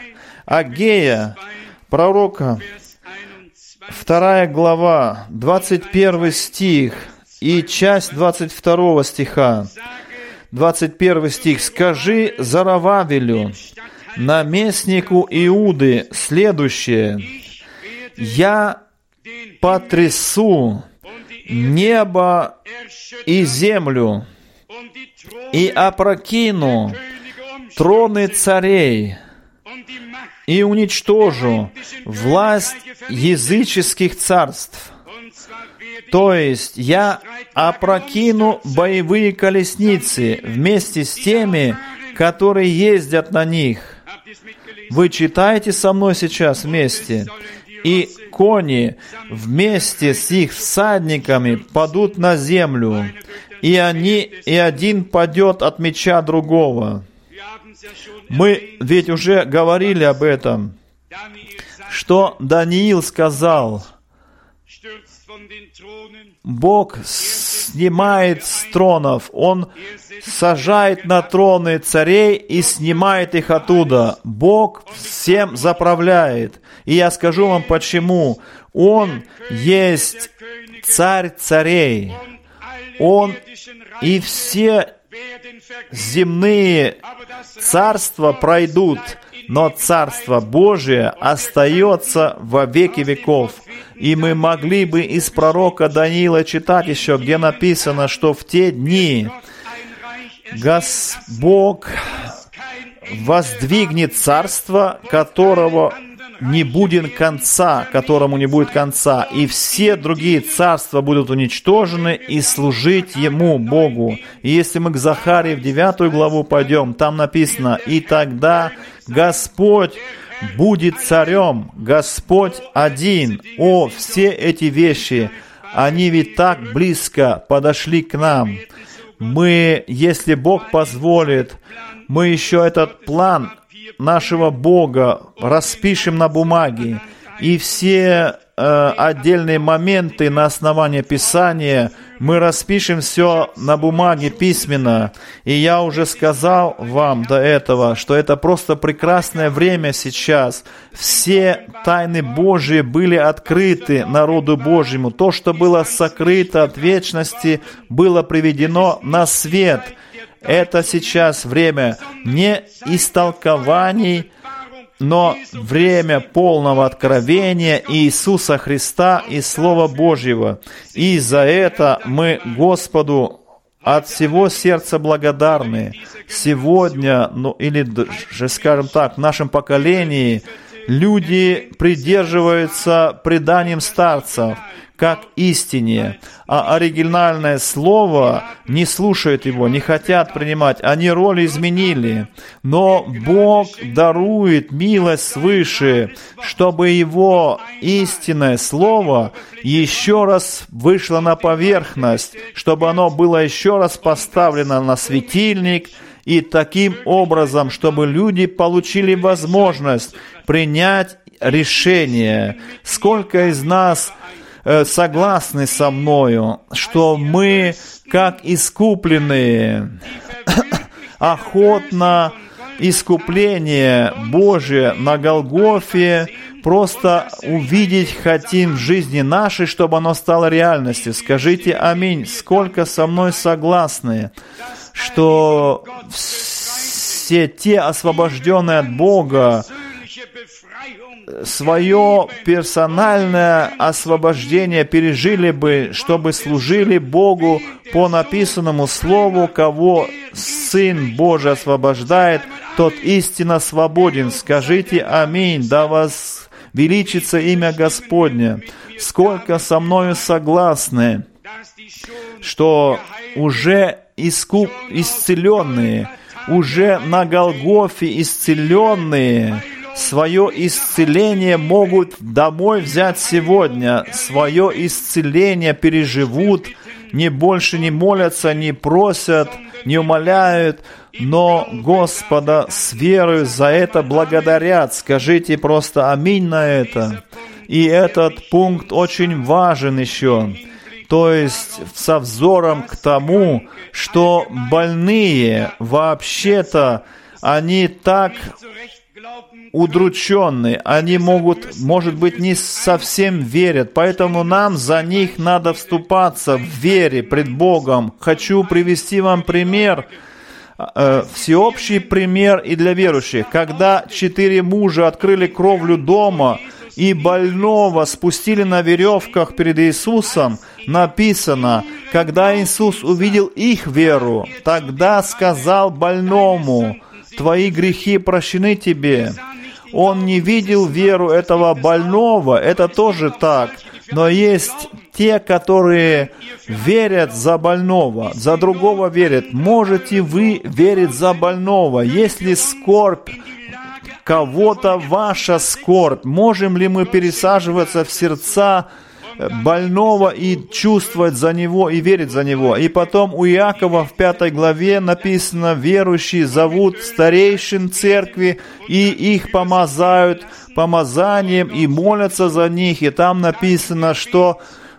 Агея, пророка, вторая глава, двадцать первый стих и часть двадцать второго стиха. двадцать первый стих. «Скажи Зарававелю, наместнику Иуды, следующее. Я потрясу небо и землю и опрокину троны царей и уничтожу власть языческих царств. То есть я опрокину боевые колесницы вместе с теми, которые ездят на них». Вы читаете со мной сейчас вместе? «И кони вместе с их всадниками падут на землю, и они, и один падет от меча другого». Мы ведь уже говорили об этом, что Даниил сказал: Бог снимает с тронов, Он сажает на троны царей и снимает их оттуда. Бог всем заправляет. И я скажу вам почему. Он есть царь царей. Он и все земные царства пройдут, но Царство Божие остается во веки веков. И мы могли бы из пророка Даниила читать еще, где написано, что в те дни Господь воздвигнет царство, которого не будет конца, которому не будет конца, и все другие царства будут уничтожены и служить Ему, Богу. И если мы к Захарии в девятую главу пойдем, там написано: «И тогда Господь будет царем, Господь один». О, все эти вещи, они ведь так близко подошли к нам. Мы, если Бог позволит, мы еще этот план нашего Бога распишем на бумаге, и все э, отдельные моменты на основании Писания мы распишем все на бумаге письменно. И я уже сказал вам до этого, что это просто прекрасное время сейчас. Все тайны Божьи были открыты народу Божьему. То, что было сокрыто от вечности, было приведено на свет. Это сейчас время не истолкований, но время полного откровения Иисуса Христа и Слова Божьего. И за это мы Господу от всего сердца благодарны. Сегодня, ну или же, скажем так, в нашем поколении люди придерживаются преданиям старцев, как истине, а оригинальное слово не слушают его, не хотят принимать, они роли изменили. Но Бог дарует милость свыше, чтобы его истинное слово еще раз вышло на поверхность, чтобы оно было еще раз поставлено на светильник, и таким образом, чтобы люди получили возможность принять решение. Сколько из нас согласны со мною, что мы, как искупленные, охотно искупление Божие на Голгофе просто увидеть хотим в жизни нашей, чтобы оно стало реальностью. Скажите аминь. Сколько со мной согласны, что все те освобожденные от Бога свое персональное освобождение пережили бы, чтобы служили Богу по написанному Слову, кого Сын Божий освобождает, тот истинно свободен. Скажите аминь, да вас величится имя Господне. Сколько со мною согласны, что уже искуп, исцеленные, уже на Голгофе исцеленные, свое исцеление могут домой взять сегодня, свое исцеление переживут, не больше не молятся, не просят, не умоляют, но Господа с верою за это благодарят. Скажите просто аминь на это. И этот пункт очень важен еще. То есть со взором к тому, что больные вообще-то, они так удрученные, они могут, может быть, не совсем верят, поэтому нам за них надо вступаться в вере пред Богом. Хочу привести вам пример, э, всеобщий пример и для верующих. Когда четыре мужа открыли кровлю дома и больного спустили на веревках перед Иисусом, написано, когда Иисус увидел их веру, тогда сказал больному: «Твои грехи прощены тебе». Он не видел веру этого больного, это тоже так. Но есть те, которые верят за больного, за другого верят. Можете вы верить за больного? Если скорбь кого-то, ваша скорбь, можем ли мы пересаживаться в сердца больного и чувствовать за него и верить за него? И потом у Иакова в пятой главе написано: верующие зовут старейшин церкви, и их помазают помазанием и молятся за них. И там написано, что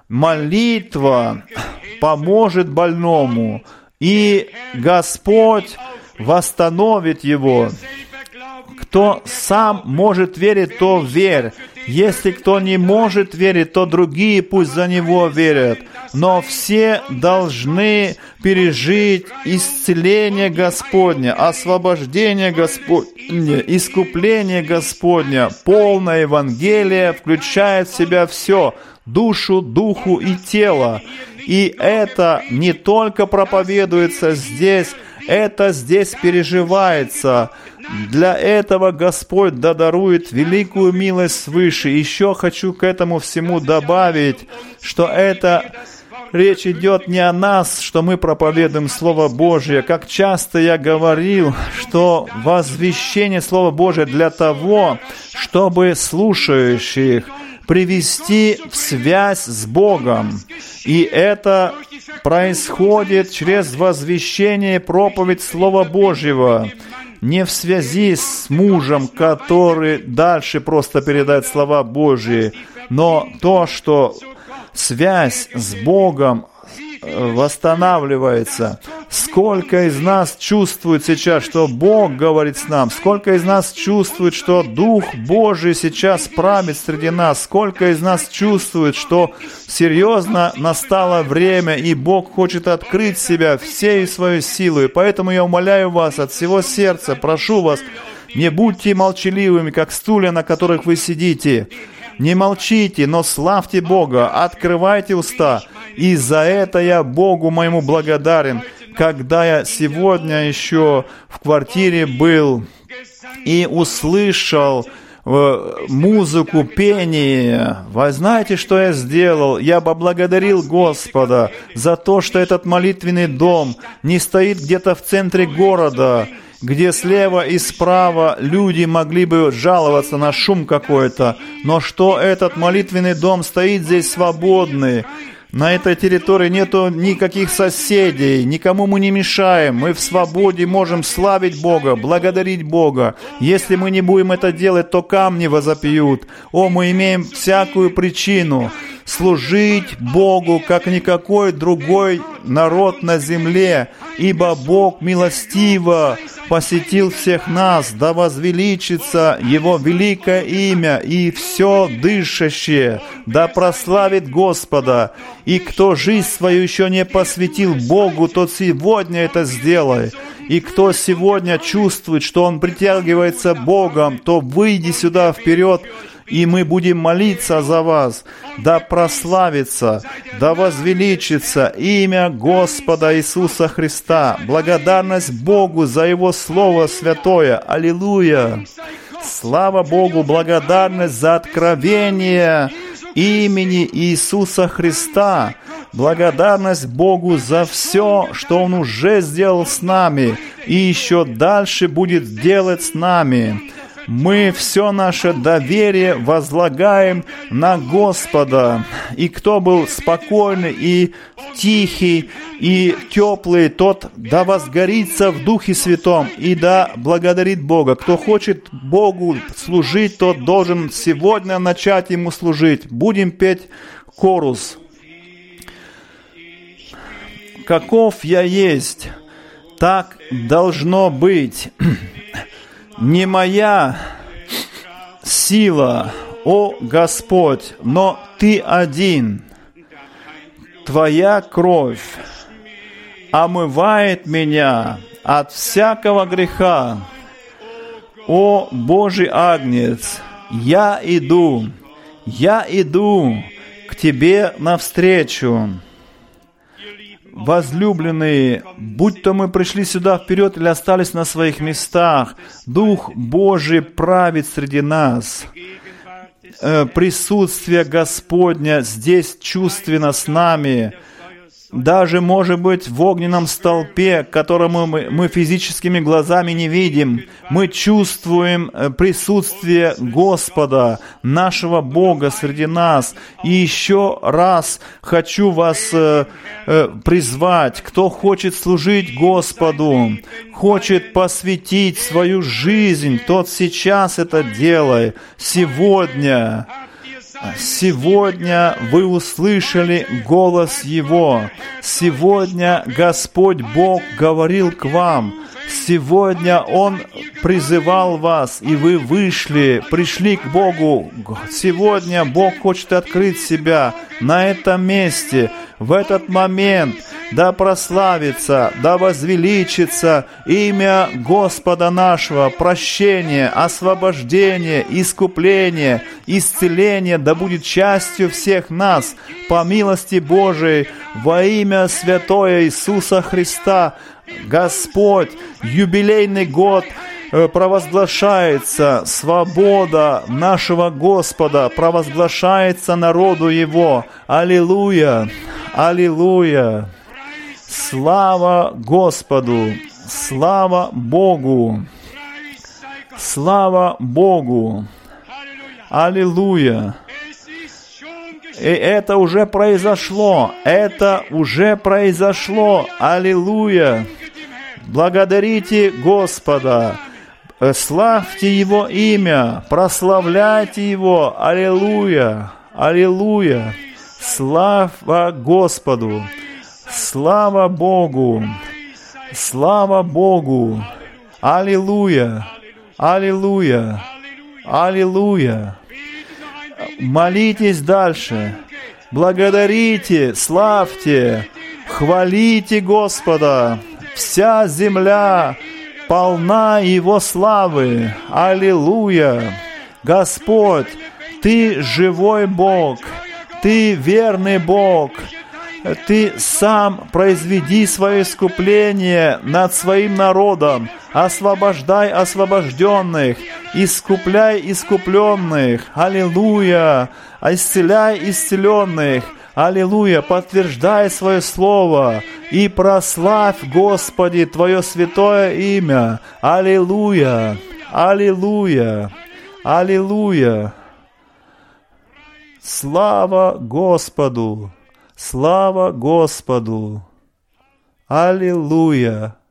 молитва поможет больному, и Господь восстановит его. Кто сам может верить, то верь. Если кто не может верить, то другие пусть за него верят. Но все должны пережить исцеление Господне, освобождение Господне, искупление Господне. Полное Евангелие включает в себя все: душу, духу и тело. И это не только проповедуется здесь, это здесь переживается. Для этого Господь да дарует великую милость свыше. Еще хочу к этому всему добавить, что это речь идет не о нас, что мы проповедуем Слово Божие. Как часто я говорил, что возвещение Слова Божия для того, чтобы слушающих привести в связь с Богом. И это происходит через возвещение и проповедь Слова Божьего. Не в связи с мужем, который дальше просто передает слова Божьи, но то, что связь с Богом восстанавливается. Сколько из нас чувствует сейчас, что Бог говорит с нами? Сколько из нас чувствует, что Дух Божий сейчас правит среди нас? Сколько из нас чувствует, что серьезно настало время, и Бог хочет открыть себя всей своей силой? Поэтому я умоляю вас от всего сердца, прошу вас, не будьте молчаливыми, как стулья, на которых вы сидите. Не молчите, но славьте Бога, открывайте уста. И за это я Богу моему благодарен. Когда я сегодня еще в квартире был и услышал э, музыку, пение, вы знаете, что я сделал? Я поблагодарил Господа за то, что этот молитвенный дом не стоит где-то в центре города, где слева и справа люди могли бы жаловаться на шум какой-то, но что этот молитвенный дом стоит здесь свободный. На этой территории нету никаких соседей, никому мы не мешаем. Мы в свободе можем славить Бога, благодарить Бога. Если мы не будем это делать, то камни возопьют. О, мы имеем всякую причину служить Богу, как никакой другой народ на земле, ибо Бог милостиво посетил всех нас, да возвеличится Его великое имя, и все дышащее, да прославит Господа. И кто жизнь свою еще не посвятил Богу, тот сегодня это сделает. И кто сегодня чувствует, что он притягивается Богом, то выйди сюда вперед, и мы будем молиться за вас. Да прославится, да возвеличится имя Господа Иисуса Христа. Благодарность Богу за Его Слово Святое. Аллилуйя! Слава Богу, благодарность за откровение имени Иисуса Христа. Благодарность Богу за все, что Он уже сделал с нами и еще дальше будет делать с нами. Мы все наше доверие возлагаем на Господа. И кто был спокойный и тихий и теплый, тот да возгорится в Духе Святом и да благодарит Бога. Кто хочет Богу служить, тот должен сегодня начать Ему служить. Будем петь хорус. Каков я есть, так должно быть. Не моя сила, о Господь, но Ты один. Твоя кровь омывает меня от всякого греха. О Божий Агнец, я иду, я иду к Тебе навстречу. Возлюбленные, будь то мы пришли сюда вперед или остались на своих местах, Дух Божий правит среди нас. Присутствие Господня здесь чувственно с нами. Даже, может быть, в огненном столпе, которому мы, мы физическими глазами не видим, мы чувствуем присутствие Господа, нашего Бога среди нас. И еще раз хочу вас э, э, призвать, кто хочет служить Господу, хочет посвятить свою жизнь, тот сейчас это делает. Сегодня... Сегодня вы услышали голос Его. Сегодня Господь Бог говорил к вам. Сегодня Он призывал вас, и вы вышли, пришли к Богу. Сегодня Бог хочет открыть себя на этом месте, в этот момент. Да прославится, да возвеличится имя Господа нашего, прощение, освобождение, искупление, исцеление, да будет частью всех нас, по милости Божией, во имя Святое Иисуса Христа. Господь, юбилейный год провозглашается, свобода нашего Господа провозглашается народу Его. Аллилуйя! Аллилуйя! Слава Господу! Слава Богу! Слава Богу! Аллилуйя! И это уже произошло! Это уже произошло! Аллилуйя! Благодарите Господа! Славьте Его имя! Прославляйте Его! Аллилуйя! Аллилуйя! Слава Господу! Слава Богу! Слава Богу! Аллилуйя! Аллилуйя! Аллилуйя! Молитесь дальше. Благодарите, славьте, хвалите Господа. Вся земля полна Его славы. Аллилуйя! Господь, Ты живой Бог, Ты верный Бог. Ты сам произведи свое искупление над своим народом. Освобождай освобожденных, искупляй искупленных. Аллилуйя! Исцеляй исцеленных. Аллилуйя! Подтверждай свое слово и прославь, Господи, Твое святое имя. Аллилуйя! Аллилуйя! Аллилуйя! Слава Господу! Слава Господу! Аллилуйя!